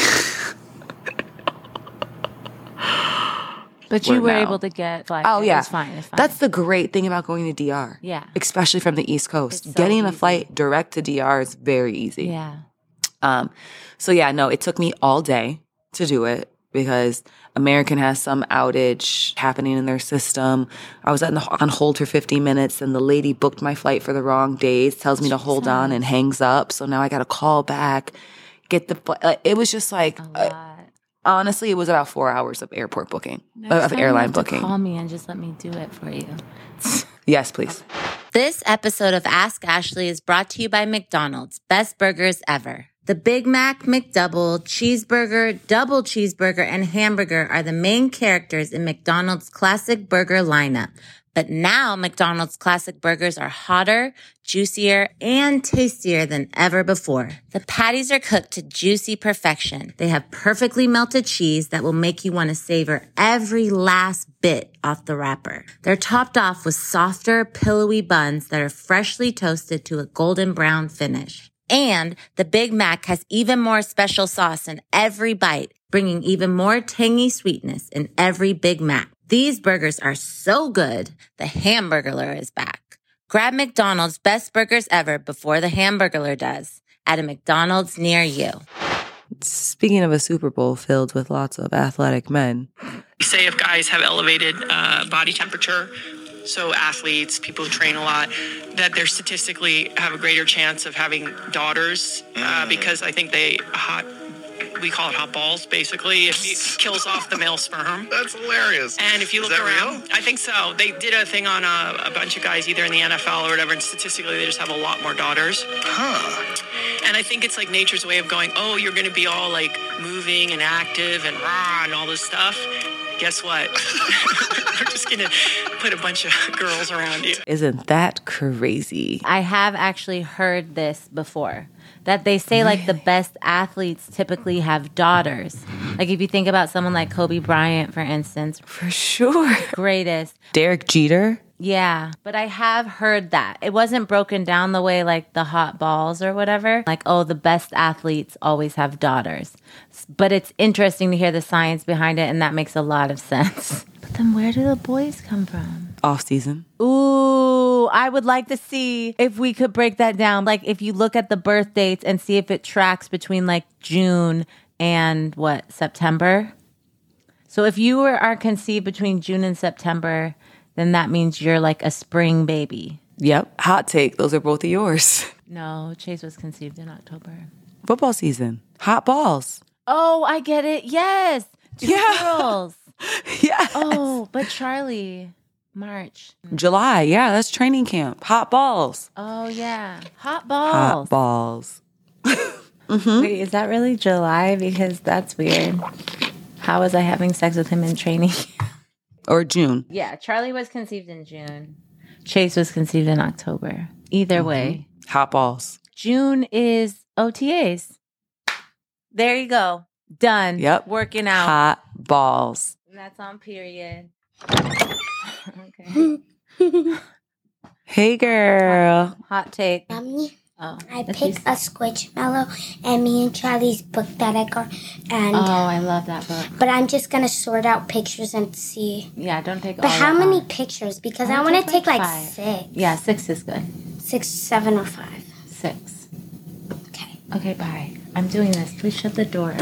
Speaker 2: But you
Speaker 1: We're
Speaker 2: were
Speaker 1: now-
Speaker 2: able to get flights.
Speaker 1: Oh, yeah.
Speaker 2: It's fine. It's fine.
Speaker 1: That's the great thing about going to D R.
Speaker 2: Yeah.
Speaker 1: Especially from the East Coast.
Speaker 2: It's so
Speaker 1: Getting a
Speaker 2: easy.
Speaker 1: flight direct to D R is very easy.
Speaker 2: yeah.
Speaker 1: Um, so yeah, no, it took me all day to do it because American has some outage happening in their system. I was on, the, on hold for fifteen minutes and the lady booked my flight for the wrong days, tells me to hold on and hangs up. So now I got to call back, get the, fl- uh, it was just like,
Speaker 2: A
Speaker 1: uh,
Speaker 2: lot.
Speaker 1: honestly, it was about four hours of airport booking,
Speaker 2: Next
Speaker 1: uh, of
Speaker 2: time you
Speaker 1: airline
Speaker 2: have to
Speaker 1: booking.
Speaker 2: Call me and just let me do it for you.
Speaker 1: Yes, please.
Speaker 2: This episode of Ask Ashley is brought to you by McDonald's. Best burgers ever. The Big Mac, McDouble, cheeseburger, double cheeseburger, and hamburger are the main characters in McDonald's classic burger lineup. But now McDonald's classic burgers are hotter, juicier, and tastier than ever before. The patties are cooked to juicy perfection. They have perfectly melted cheese that will make you want to savor every last bit off the wrapper. They're topped off with softer, pillowy buns that are freshly toasted to a golden brown finish. And the Big Mac has even more special sauce in every bite, bringing even more tangy sweetness in every Big Mac. These burgers are so good, the Hamburglar is back. Grab McDonald's best burgers ever before the Hamburglar does at a McDonald's near you.
Speaker 1: Speaking of a Super Bowl filled with lots of athletic men,
Speaker 5: Say if guys have elevated uh, body temperature, so athletes, people who train a lot, that they statistically have a greater chance of having daughters uh, because I think they hot, we call it hot balls, basically. It kills off the male sperm.
Speaker 6: That's hilarious.
Speaker 5: And if you
Speaker 6: Is
Speaker 5: look
Speaker 6: that
Speaker 5: around,
Speaker 6: real?
Speaker 5: I think so. They did a thing on a, a bunch of guys, either in the N F L or whatever, and statistically they just have a lot more daughters.
Speaker 6: Huh.
Speaker 5: And I think it's like nature's way of going, oh, you're going to be all like moving and active and rah and all this stuff. Guess what? We're just going to put a bunch of girls around you.
Speaker 1: Isn't that crazy?
Speaker 2: I have actually heard this before, that they say like the best athletes typically have daughters. Like if you think about someone like Kobe Bryant, for instance,
Speaker 1: For sure.
Speaker 2: greatest.
Speaker 1: Derek Jeter.
Speaker 2: Yeah, but I have heard that. It wasn't broken down the way like the hot balls or whatever. Like, oh, the best athletes always have daughters. But it's interesting to hear the science behind it, and that makes a lot of sense. But then where do the boys come from?
Speaker 1: Off season.
Speaker 2: Ooh, I would like to see if we could break that down. Like if you look at the birth dates and see if it tracks between like June and what, September? So if you were, are conceived between June and September, then that means you're like a spring baby.
Speaker 1: Yep. Hot take. Those are both of yours.
Speaker 2: No, Chase was conceived in October.
Speaker 1: Football season. Hot balls.
Speaker 2: Oh, I get it. Yes. Two
Speaker 1: Yeah.
Speaker 2: girls.
Speaker 1: Yeah.
Speaker 2: Oh, but Charlie, March.
Speaker 1: July. Yeah, that's training camp. Hot balls.
Speaker 2: Oh, yeah. Hot
Speaker 1: Hot
Speaker 2: balls.
Speaker 1: balls.
Speaker 2: Wait, is that really July? Because that's weird. How was I having sex with him in training?
Speaker 1: Or June.
Speaker 2: Yeah, Charlie was conceived in June. Chase was conceived in October. Either mm-hmm. way.
Speaker 1: Hot balls.
Speaker 2: June is O T As. There you go. Done.
Speaker 1: Yep.
Speaker 2: Working out.
Speaker 1: Hot balls.
Speaker 2: And that's on period. Okay.
Speaker 1: Hey, girl.
Speaker 2: Hot take.
Speaker 6: Mommy,
Speaker 2: Oh,
Speaker 6: I
Speaker 2: that's
Speaker 6: picked a Squishmallow and me and Charlie's book that I got. And
Speaker 2: Oh, I love that book.
Speaker 6: but I'm just gonna sort out pictures and see.
Speaker 2: Yeah, don't take all
Speaker 6: But how
Speaker 2: of
Speaker 6: many
Speaker 2: them.
Speaker 6: pictures? Because
Speaker 2: I
Speaker 6: I
Speaker 2: would
Speaker 6: want to
Speaker 2: take,
Speaker 6: take
Speaker 2: like,
Speaker 6: like
Speaker 2: five.
Speaker 6: six,
Speaker 2: Yeah, six is good.
Speaker 6: six, seven, or five.
Speaker 2: Six.
Speaker 6: Okay.
Speaker 2: Okay, bye. I'm doing this. Please shut the door.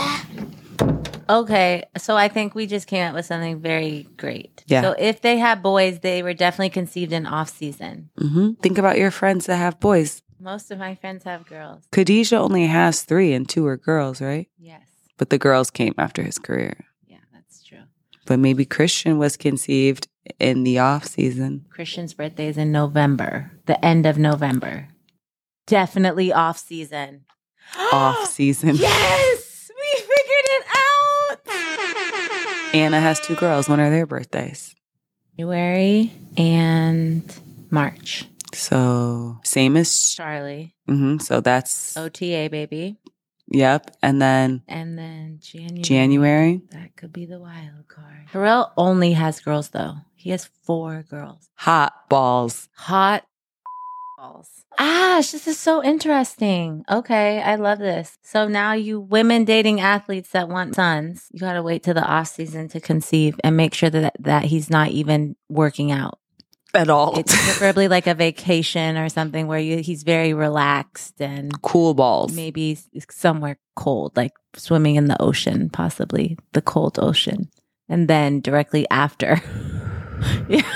Speaker 2: Okay, so I think we just came up with something very great.
Speaker 1: Yeah.
Speaker 2: So if they have boys, they were definitely conceived in off season.
Speaker 1: Mm-hmm. Think about your friends that have boys.
Speaker 2: Most of my friends have girls.
Speaker 1: Khadijah only has three and two are girls, right?
Speaker 2: Yes.
Speaker 1: But the girls came after his career.
Speaker 2: Yeah, that's true.
Speaker 1: But maybe Christian was conceived in the off season.
Speaker 2: Christian's birthday is in November, the end of November. Definitely off season.
Speaker 1: Off season.
Speaker 2: Yes! We figured it out!
Speaker 1: Anna has two girls. When are their birthdays?
Speaker 2: January and March.
Speaker 1: So same as
Speaker 2: Charlie.
Speaker 1: mm-hmm, so that's
Speaker 2: O T A, baby.
Speaker 1: yep. And then
Speaker 2: And then January.
Speaker 1: January.
Speaker 2: That could be the wild card. Terrell only has girls, though. He has four girls.
Speaker 1: Hot balls.
Speaker 2: Hot balls. Ash, this is so interesting. Okay, I love this. So now you women dating athletes that want sons, you got to wait till the off season to conceive and make sure that, that he's not even working out.
Speaker 1: At all.
Speaker 2: It's preferably like a vacation or something where you, he's very relaxed and
Speaker 1: Cool balls.
Speaker 2: maybe somewhere cold, like swimming in the ocean, possibly the cold ocean. And then directly after. Yeah.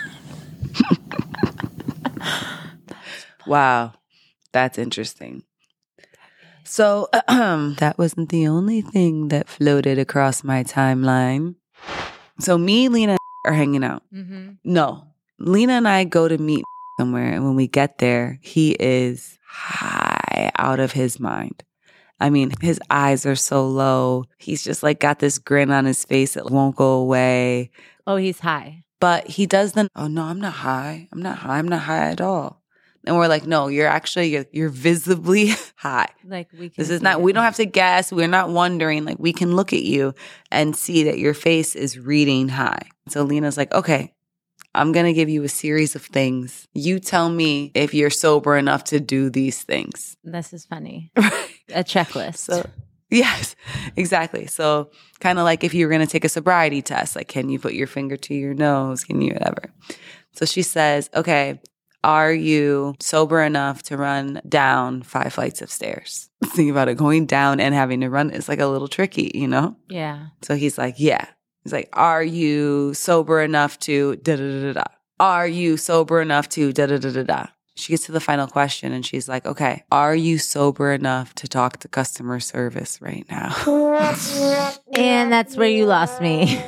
Speaker 1: Wow. That's interesting. So um, that wasn't the only thing that floated across my timeline. So me, Lena, are hanging out.
Speaker 2: Mm-hmm.
Speaker 1: No. Lena and I go to meet somewhere, and when we get there, he is high out of his mind. I mean, his eyes are so low. He's just like got this grin on his face that won't go away.
Speaker 2: Oh, he's high.
Speaker 1: But he does the, oh no, I'm not high. I'm not high. I'm not high at all. And we're like, no, you're actually, you're, you're visibly high.
Speaker 2: Like we can
Speaker 1: This is
Speaker 2: see
Speaker 1: not,
Speaker 2: it.
Speaker 1: we don't have to guess. We're not wondering. Like we can look at you and see that your face is reading high. So Lena's like, okay, I'm going to give you a series of things. You tell me if you're sober enough to do these things.
Speaker 2: This is funny. A checklist.
Speaker 1: So, yes, exactly. So kind of like if you were going to take a sobriety test, like, can you put your finger to your nose? Can you whatever? So she says, okay, are you sober enough to run down five flights of stairs? Think about it. Going down and having to run is like a little tricky, you know?
Speaker 2: Yeah.
Speaker 1: So he's like, yeah. He's like, are you sober enough to da da da da da? Are you sober enough to da da da da da? She gets to the final question and she's like, okay, are you sober enough to talk to customer service right now?
Speaker 2: And that's where you lost me.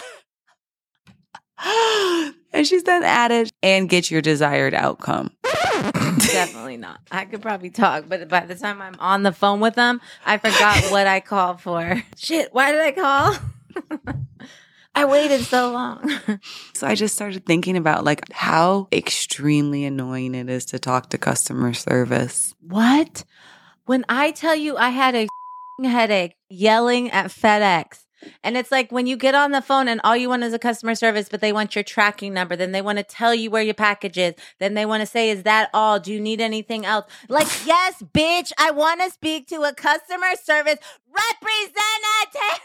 Speaker 1: And she's then added, and get your desired outcome.
Speaker 2: Definitely not. I could probably talk, but by the time I'm on the phone with them, I forgot what I called for. Shit, why did I call? I waited so long.
Speaker 1: So I just started thinking about like how extremely annoying it is to talk to customer service.
Speaker 2: What? When I tell you I had a headache yelling at FedEx, and it's like when you get on the phone and all you want is a customer service, but they want your tracking number. Then they want to tell you where your package is. Then they want to say, is that all? Do you need anything else? Like, yes, bitch, I want to speak to a customer service representative.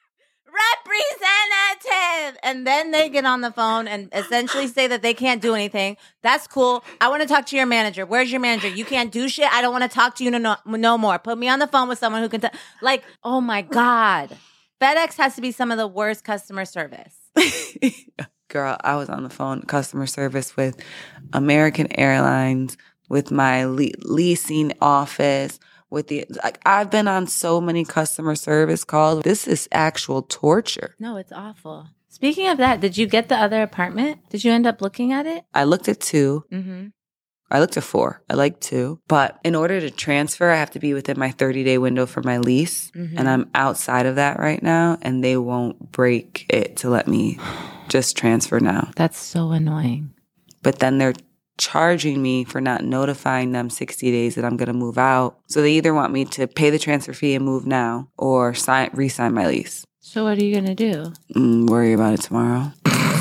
Speaker 2: Representative. And then they get on the phone and essentially say that they can't do anything. That's cool. I want to talk to your manager. Where's your manager? You can't do shit. I don't want to talk to you no, no, no more. Put me on the phone with someone who can, t- like, oh my God. FedEx has to be some of the worst customer service.
Speaker 1: Girl, I was on the phone customer service with American Airlines, with my le- leasing office, with the, like, I've been on so many customer service calls. This is actual torture.
Speaker 2: No, it's awful. Speaking of that, did you get the other apartment? Did you end up looking at it?
Speaker 1: I looked at two.
Speaker 2: Mm-hmm.
Speaker 1: I looked at four. I like two. But in order to transfer, I have to be within my thirty-day window for my lease.
Speaker 2: Mm-hmm.
Speaker 1: And I'm outside of that right now, and they won't break it to let me just transfer now.
Speaker 2: That's so annoying.
Speaker 1: But then they're charging me for not notifying them sixty days that I'm going to move out. So they either want me to pay the transfer fee and move now or sign, re-sign my lease.
Speaker 2: So what are you going to do?
Speaker 1: Mm, worry about it tomorrow.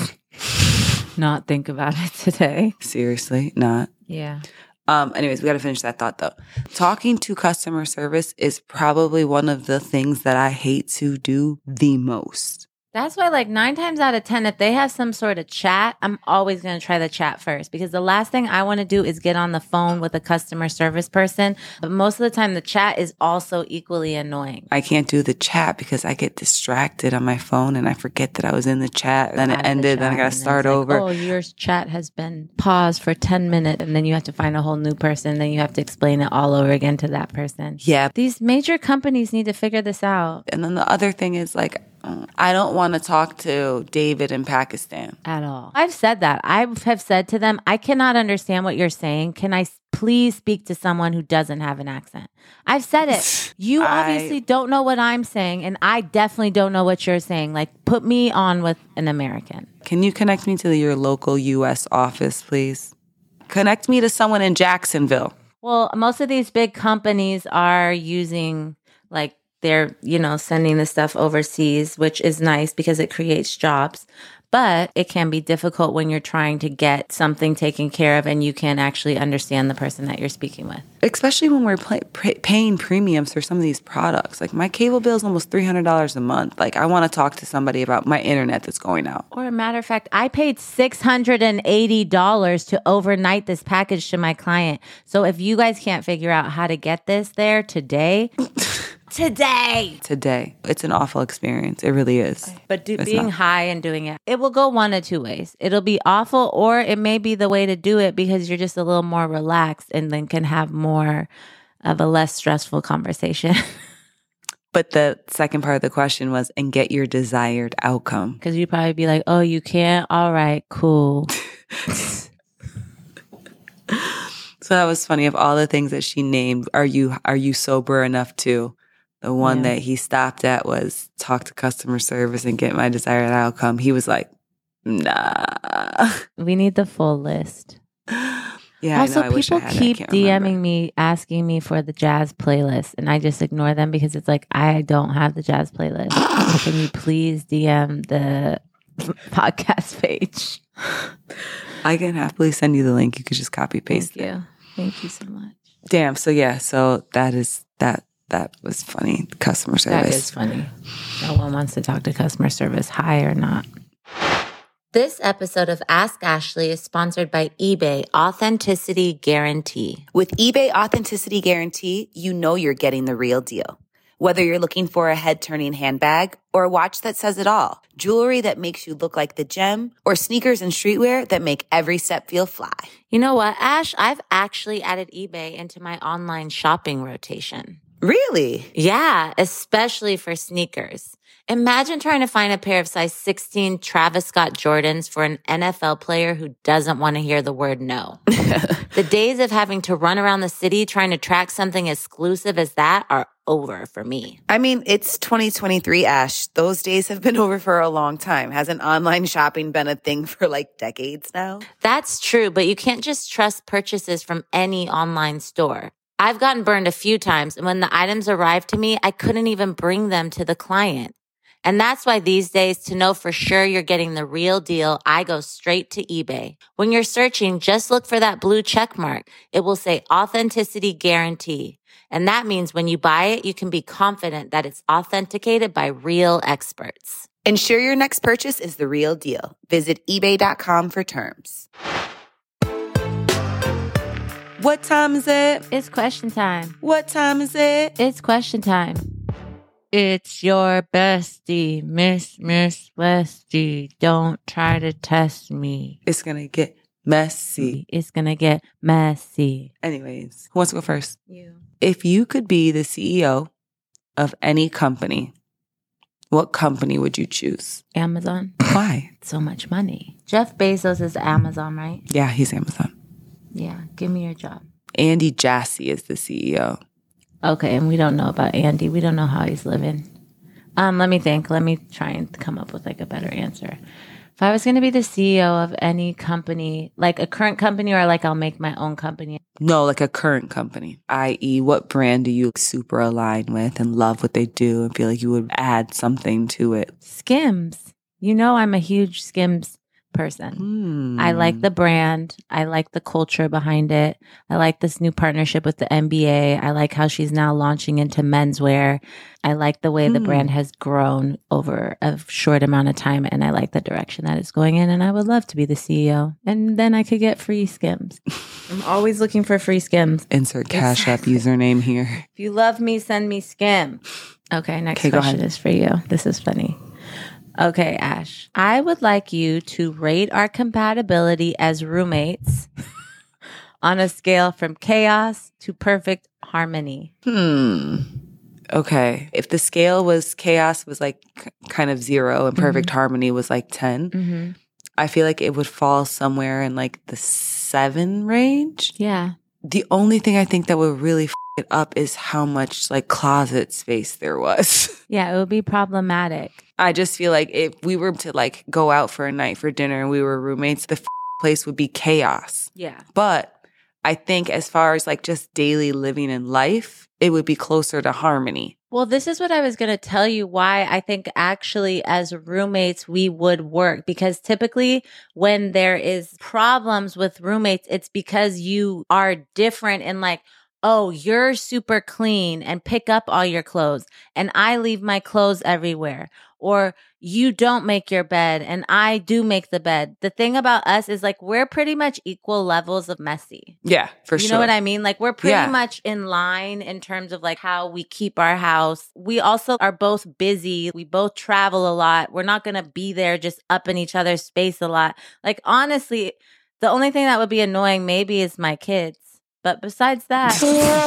Speaker 2: Not think about it today.
Speaker 1: Seriously, not.
Speaker 2: Yeah.
Speaker 1: Um, anyways, we got to finish that thought though. Talking to customer service is probably one of the things that I hate to do the most.
Speaker 2: That's why, like, nine times out of ten, if they have some sort of chat, I'm always going to try the chat first, because the last thing I want to do is get on the phone with a customer service person. But most of the time, the chat is also equally annoying.
Speaker 1: I can't do the chat because I get distracted on my phone and I forget that I was in the chat. Then it ended. Then I got to start
Speaker 2: like,
Speaker 1: over.
Speaker 2: Oh, your chat has been paused for ten minutes. And then you have to find a whole new person. Then you have to explain it all over again to that person.
Speaker 1: Yeah.
Speaker 2: These major companies need to figure this out.
Speaker 1: And then the other thing is, like, I don't want to talk to David in Pakistan.
Speaker 2: At all. I've said that. I have said to them, I cannot understand what you're saying. Can I please speak to someone who doesn't have an accent? I've said it. You obviously I, don't know what I'm saying, and I definitely don't know what you're saying. Like, put me on with an American.
Speaker 1: Can you connect me to your local U S office, please? Connect me to someone in Jacksonville.
Speaker 2: Well, most of these big companies are using, like, they're, you know, sending the stuff overseas, which is nice because it creates jobs. But it can be difficult when you're trying to get something taken care of and you can't actually understand the person that you're speaking with.
Speaker 1: Especially when we're pay- pay- paying premiums for some of these products. Like, my cable bill is almost three hundred dollars a month. Like, I want to talk to somebody about my internet that's going out.
Speaker 2: Or a matter of fact, I paid six hundred eighty dollars to overnight this package to my client. So if you guys can't figure out how to get this there today... Today.
Speaker 1: Today. It's an awful experience. It really is.
Speaker 2: But do, being not. high and doing it, it will go one of two ways. It'll be awful, or it may be the way to do it because you're just a little more relaxed and then can have more of a less stressful conversation.
Speaker 1: But the second part of the question was, and get your desired outcome.
Speaker 2: Because you'd probably be like, oh, you can't? All right, cool.
Speaker 1: So that was funny. Of all the things that she named, are you are you sober enough to? The one yeah. that he stopped at was talk to customer service and get my desired outcome. He was like, nah.
Speaker 2: We need the full list.
Speaker 1: Yeah,
Speaker 2: also,
Speaker 1: I know. I
Speaker 2: people
Speaker 1: wish I had
Speaker 2: keep
Speaker 1: it.
Speaker 2: DMing
Speaker 1: remember.
Speaker 2: me, asking me for the jazz playlist, and I just ignore them because it's like, I don't have the jazz playlist. Can you please D M the podcast page?
Speaker 1: I can happily send you the link. You could just copy paste
Speaker 2: Thank
Speaker 1: it.
Speaker 2: you. Thank you so much.
Speaker 1: Damn. So yeah. So that is that. That was funny. Customer service.
Speaker 2: That is funny. No one wants to talk to customer service, high or not. This episode of Ask Ashley is sponsored by eBay Authenticity Guarantee.
Speaker 1: With eBay Authenticity Guarantee, you know you're getting the real deal. Whether you're looking for a head-turning handbag or a watch that says it all, jewelry that makes you look like the gem, or sneakers and streetwear that make every step feel fly.
Speaker 2: You know what, Ash? I've actually added eBay into my online shopping rotation.
Speaker 1: Really?
Speaker 2: Yeah, especially for sneakers. Imagine trying to find a pair of size sixteen Travis Scott Jordans for an N F L player who doesn't want to hear the word no. The days of having to run around the city trying to track something exclusive as that are over for me.
Speaker 1: I mean, it's twenty twenty-three, Ash. Those days have been over for a long time. Hasn't online shopping been a thing for like decades now?
Speaker 2: That's true, but you can't just trust purchases from any online store. I've gotten burned a few times, and when the items arrived to me, I couldn't even bring them to the client. And that's why these days, to know for sure you're getting the real deal, I go straight to eBay. When you're searching, just look for that blue check mark. It will say authenticity guarantee. And that means when you buy it, you can be confident that it's authenticated by real experts.
Speaker 1: Ensure your next purchase is the real deal. Visit ebay dot com for terms. What time is it?
Speaker 2: It's question time.
Speaker 1: What time is it?
Speaker 2: It's question time. It's your bestie, Miss Miss Westie. Don't try to test me.
Speaker 1: It's going to get messy.
Speaker 2: It's going to get messy.
Speaker 1: Anyways, who wants to go first?
Speaker 2: You.
Speaker 1: If you could be the C E O of any company, what company would you choose?
Speaker 2: Amazon.
Speaker 1: Why?
Speaker 2: So much money. Jeff Bezos is Amazon, right?
Speaker 1: Yeah, he's Amazon.
Speaker 2: Yeah, give me your job.
Speaker 1: Andy Jassy is the C E O.
Speaker 2: Okay, and we don't know about Andy. We don't know how he's living. Um, let me think. Let me try and come up with like a better answer. If I was going to be the C E O of any company, like a current company, or like I'll make my own company.
Speaker 1: No, like a current company, that is what brand do you super align with and love what they do and feel like you would add something to it?
Speaker 2: Skims. You know I'm a huge Skims person.
Speaker 1: Hmm.
Speaker 2: I like the brand. I like the culture behind it. I like this new partnership with the N B A. I like how she's now launching into menswear. I like the way
Speaker 1: Hmm.
Speaker 2: the brand has grown over a short amount of time, and I like the direction that it's going in, and I would love to be the C E O. And then I could get free Skims. I'm always looking for free Skims.
Speaker 1: Insert Cash App username here.
Speaker 2: If you love me, send me Skim. Okay, next
Speaker 1: Okay, go
Speaker 2: question
Speaker 1: ahead.
Speaker 2: is for you. This is funny. Okay, Ash. I would like you to rate our compatibility as roommates on a scale from chaos to perfect harmony.
Speaker 1: Hmm. Okay. If the scale was chaos was like k- kind of zero and perfect harmony was like ten,
Speaker 2: Mm-hmm.
Speaker 1: I feel like it would fall somewhere in like the seven range.
Speaker 2: Yeah.
Speaker 1: The only thing I think that would really f- it up is how much like closet space there was.
Speaker 2: Yeah, it would be problematic.
Speaker 1: I just feel like if we were to like go out for a night for dinner and we were roommates, the f- place would be chaos.
Speaker 2: Yeah.
Speaker 1: But I think as far as like just daily living in life, it would be closer to harmony.
Speaker 2: Well, this is what I was going to tell you why I think actually as roommates we would work, because typically when there is problems with roommates, it's because you are different and like, oh, you're super clean and pick up all your clothes and I leave my clothes everywhere. Or you don't make your bed and I do make the bed. The thing about us is like we're pretty much equal levels of messy.
Speaker 1: Yeah, for
Speaker 2: You
Speaker 1: sure.
Speaker 2: know what I mean? Like we're pretty
Speaker 1: Yeah.
Speaker 2: much in line in terms of like how we keep our house. We also are both busy. We both travel a lot. We're not going to be there just up in each other's space a lot. Like honestly, the only thing that would be annoying maybe is my kids. But besides that,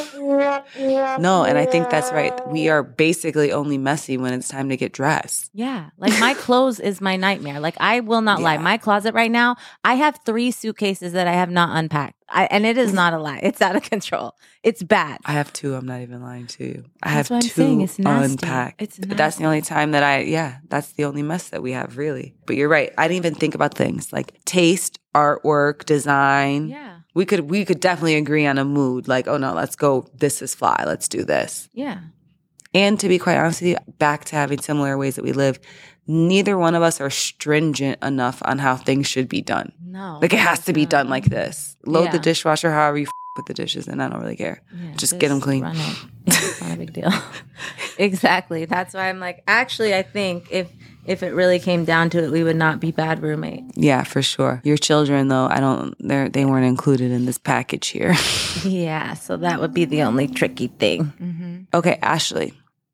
Speaker 1: No, and I think that's right. We are basically only messy when it's time to get dressed.
Speaker 2: yeah, like my clothes is my nightmare. Like I will not lie.
Speaker 1: Yeah.
Speaker 2: My closet right now, I have three suitcases that I have not unpacked. I, and it is not a lie. It's out of control. It's bad.
Speaker 1: I have two. I'm not even lying to you. I
Speaker 2: That's
Speaker 1: have
Speaker 2: what I'm
Speaker 1: two
Speaker 2: saying. It's nasty.
Speaker 1: unpacked.
Speaker 2: It's
Speaker 1: But that's the only time that I, yeah, that's the only mess that we have, really. But you're right. I didn't even think about things like taste, artwork, design.
Speaker 2: Yeah.
Speaker 1: We could we could definitely agree on a mood. Like, oh no, let's go. This is fly. Let's do this.
Speaker 2: Yeah.
Speaker 1: And to be quite honest with you, back to having similar ways that we live, neither one of us are stringent enough on how things should be done.
Speaker 2: No.
Speaker 1: Like it has to be done like this. Load
Speaker 2: Yeah.
Speaker 1: the dishwasher however you f- with the dishes, and I don't really care.
Speaker 2: Yeah,
Speaker 1: just get them clean.
Speaker 2: run it. It's not a big deal. Exactly. That's why I'm like, actually, I think if if it really came down to it, we would not be bad roommates.
Speaker 1: Yeah, for sure. Your children, though, I don't. They they weren't included in this package here.
Speaker 2: Yeah. So that would be the only tricky thing.
Speaker 1: Okay, Ashley.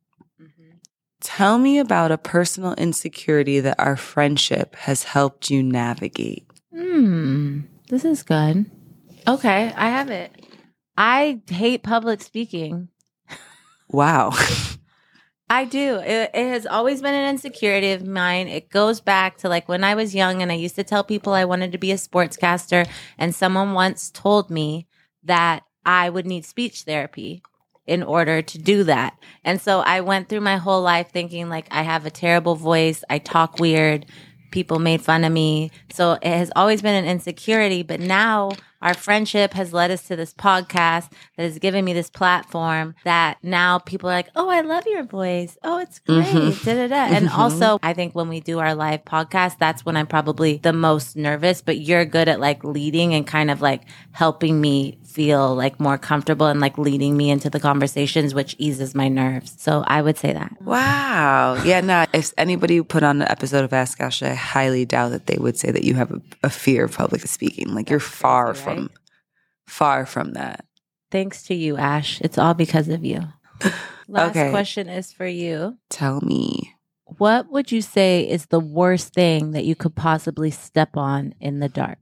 Speaker 1: Tell me about a personal insecurity that our friendship has helped you navigate.
Speaker 2: Hmm. This is good. Okay, I have it. I hate public speaking.
Speaker 1: Wow.
Speaker 2: I do. It, it has always been an insecurity of mine. It goes back to like when I was young and I used to tell people I wanted to be a sportscaster. And someone once told me that I would need speech therapy in order to do that. And so I went through my whole life thinking like I have a terrible voice. I talk weird. People made fun of me. So it has always been an insecurity. But now our friendship has led us to this podcast that has given me this platform that now people are like, oh, I love your voice. Oh, it's great.
Speaker 1: Mm-hmm.
Speaker 2: Da, da, da. And also, I think when we do our live podcast, that's when I'm probably the most nervous. But you're good at like leading and kind of like helping me feel like more comfortable and like leading me into the conversations, which eases my nerves. So I would say that.
Speaker 1: Wow. Yeah, no, if anybody put on an episode of Ask Ashley, I highly doubt that they would say that you have a, a fear of public speaking. Like you're far
Speaker 2: crazy,
Speaker 1: from,
Speaker 2: right?
Speaker 1: far from that.
Speaker 2: Thanks to you, Ash. It's all because of you. Last
Speaker 1: Okay.
Speaker 2: question is for you.
Speaker 1: Tell me.
Speaker 2: What would you say is the worst thing that you could possibly step on in the dark?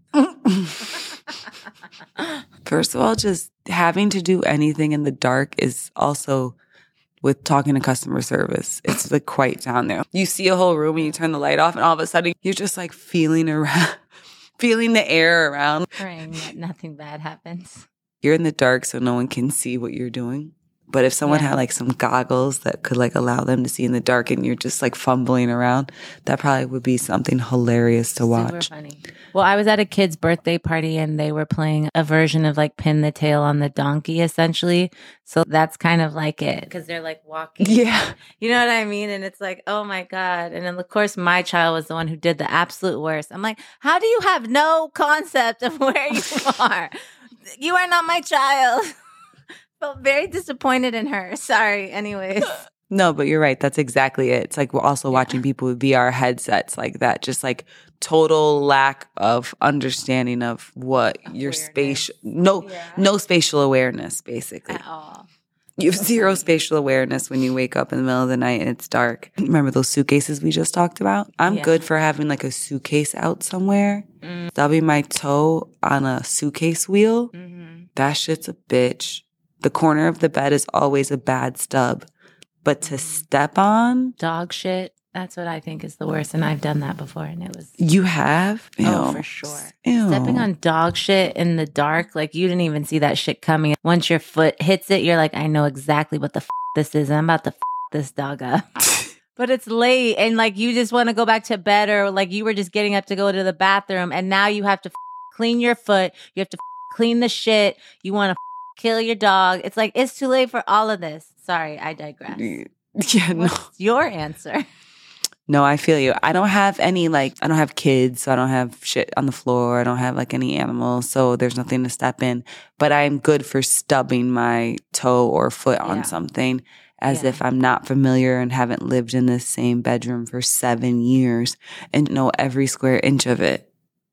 Speaker 1: First of all, just having to do anything in the dark is also with talking to customer service. It's like quite down there. You see a whole room and you turn the light off and all of a sudden you're just like feeling around, feeling the air around.
Speaker 2: Praying that nothing bad happens.
Speaker 1: You're in the dark so no one can see what you're doing. But if someone
Speaker 2: Yeah.
Speaker 1: had like some goggles that could like allow them to see in the dark and you're just like fumbling around, that probably would be something hilarious to watch.
Speaker 2: Super funny. Well, I was at a kid's birthday party and they were playing a version of like Pin the Tail on the Donkey, essentially. So that's kind of like it because they're like walking.
Speaker 1: Yeah.
Speaker 2: You know what I mean? And it's like, oh my God. And then, of course, my child was the one who did the absolute worst. I'm like, how do you have no concept of where you are? You are not my child. Felt very disappointed in her. Sorry. Anyways.
Speaker 1: No, but you're right. That's exactly it. It's like we're also watching people with V R headsets like that. Just like total lack of understanding of what your
Speaker 2: Awareness.
Speaker 1: spatial, no,
Speaker 2: Yeah.
Speaker 1: no spatial awareness, basically.
Speaker 2: At all.
Speaker 1: You have zero spatial awareness when you wake up in the middle of the night and it's dark. Remember those suitcases we just talked about? I'm
Speaker 2: Yeah.
Speaker 1: good for having like a suitcase out somewhere,
Speaker 2: Mm.
Speaker 1: stubbing my toe on a suitcase wheel.
Speaker 2: Mm-hmm.
Speaker 1: That shit's a bitch. The corner of the bed is always a bad stub. But to step on,
Speaker 2: Dog shit. That's what I think is the worst. And I've done that before and it was.
Speaker 1: you have?
Speaker 2: Oh,
Speaker 1: Ew.
Speaker 2: for sure.
Speaker 1: Ew.
Speaker 2: Stepping on dog shit in the dark, like you didn't even see that shit coming. Once your foot hits it, you're like, I know exactly what the f- this is. I'm about to f- this dog up. But it's late and like you just want to go back to bed or like you were just getting up to go to the bathroom and now you have to f- clean your foot. You have to f- clean the shit. You want to f- kill your dog. It's like, it's too late for all of this. Sorry, I digress.
Speaker 1: Yeah, no.
Speaker 2: What's your answer?
Speaker 1: No, I feel you. I don't have any, like, I don't have kids, so I don't have shit on the floor. I don't have, like, any animals, so there's nothing to step in. But I'm good for stubbing my toe or foot on
Speaker 2: Yeah.
Speaker 1: something as
Speaker 2: Yeah.
Speaker 1: if I'm not familiar and haven't lived in the same bedroom for seven years and know every square inch of it.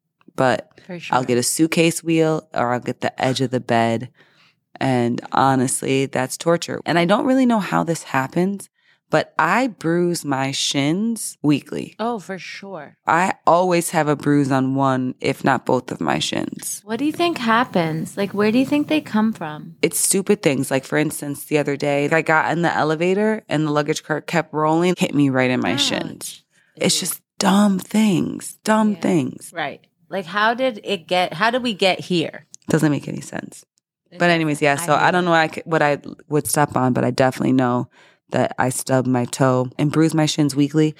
Speaker 1: But
Speaker 2: For sure.
Speaker 1: I'll get a suitcase wheel or I'll get the edge of the bed. And honestly, that's torture. And I don't really know how this happens, but I bruise my shins weekly.
Speaker 2: Oh, for sure.
Speaker 1: I always have a bruise on one, if not both of my shins.
Speaker 2: What do you think happens? Like, where do you think they come from?
Speaker 1: It's stupid things. Like, for instance, the other day, I got in the elevator and the luggage cart kept rolling, hit me right in my
Speaker 2: Ouch.
Speaker 1: shins. It's just dumb things, dumb
Speaker 2: Yeah.
Speaker 1: things.
Speaker 2: Right. Like, how did it get, how did we get here?
Speaker 1: Doesn't make any sense. But anyways, yeah, so I, don't know what I, could, what I would step on, but I definitely know that I stub my toe and bruise my shins weekly.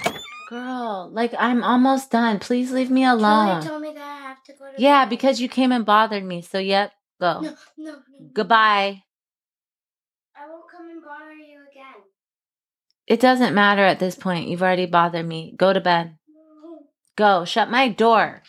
Speaker 2: Girl, like, I'm almost done. Please leave me
Speaker 6: Kelly
Speaker 2: alone.
Speaker 6: told me that I have to go to
Speaker 2: Yeah,
Speaker 6: bed.
Speaker 2: because you came and bothered me. So, yep, go.
Speaker 6: No, no, no.
Speaker 2: Goodbye.
Speaker 6: I won't come and bother you again.
Speaker 2: It doesn't matter at this point. You've already bothered me. Go to bed.
Speaker 6: No.
Speaker 2: Go. Shut my door.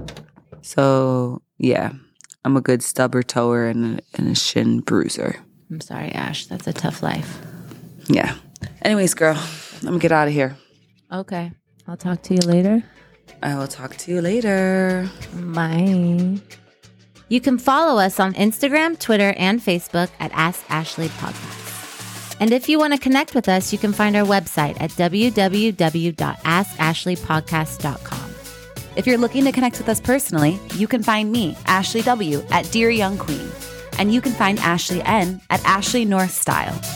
Speaker 1: So, yeah, I'm a good stubber toer and a, and a shin bruiser.
Speaker 2: I'm sorry, Ash. That's a tough life.
Speaker 1: Yeah. Anyways, girl, let me get out of here.
Speaker 2: Okay. I'll talk to you later.
Speaker 1: I will talk to you later.
Speaker 2: Bye. You can follow us on Instagram, Twitter, and Facebook at Ask Ashley Podcast. And if you want to connect with us, you can find our website at w w w dot ask ashley podcast dot com.
Speaker 7: If you're looking to connect with us personally, you can find me, Ashley W., at Dear Young Queen. And you can find Ashley N. at Ashley North Style.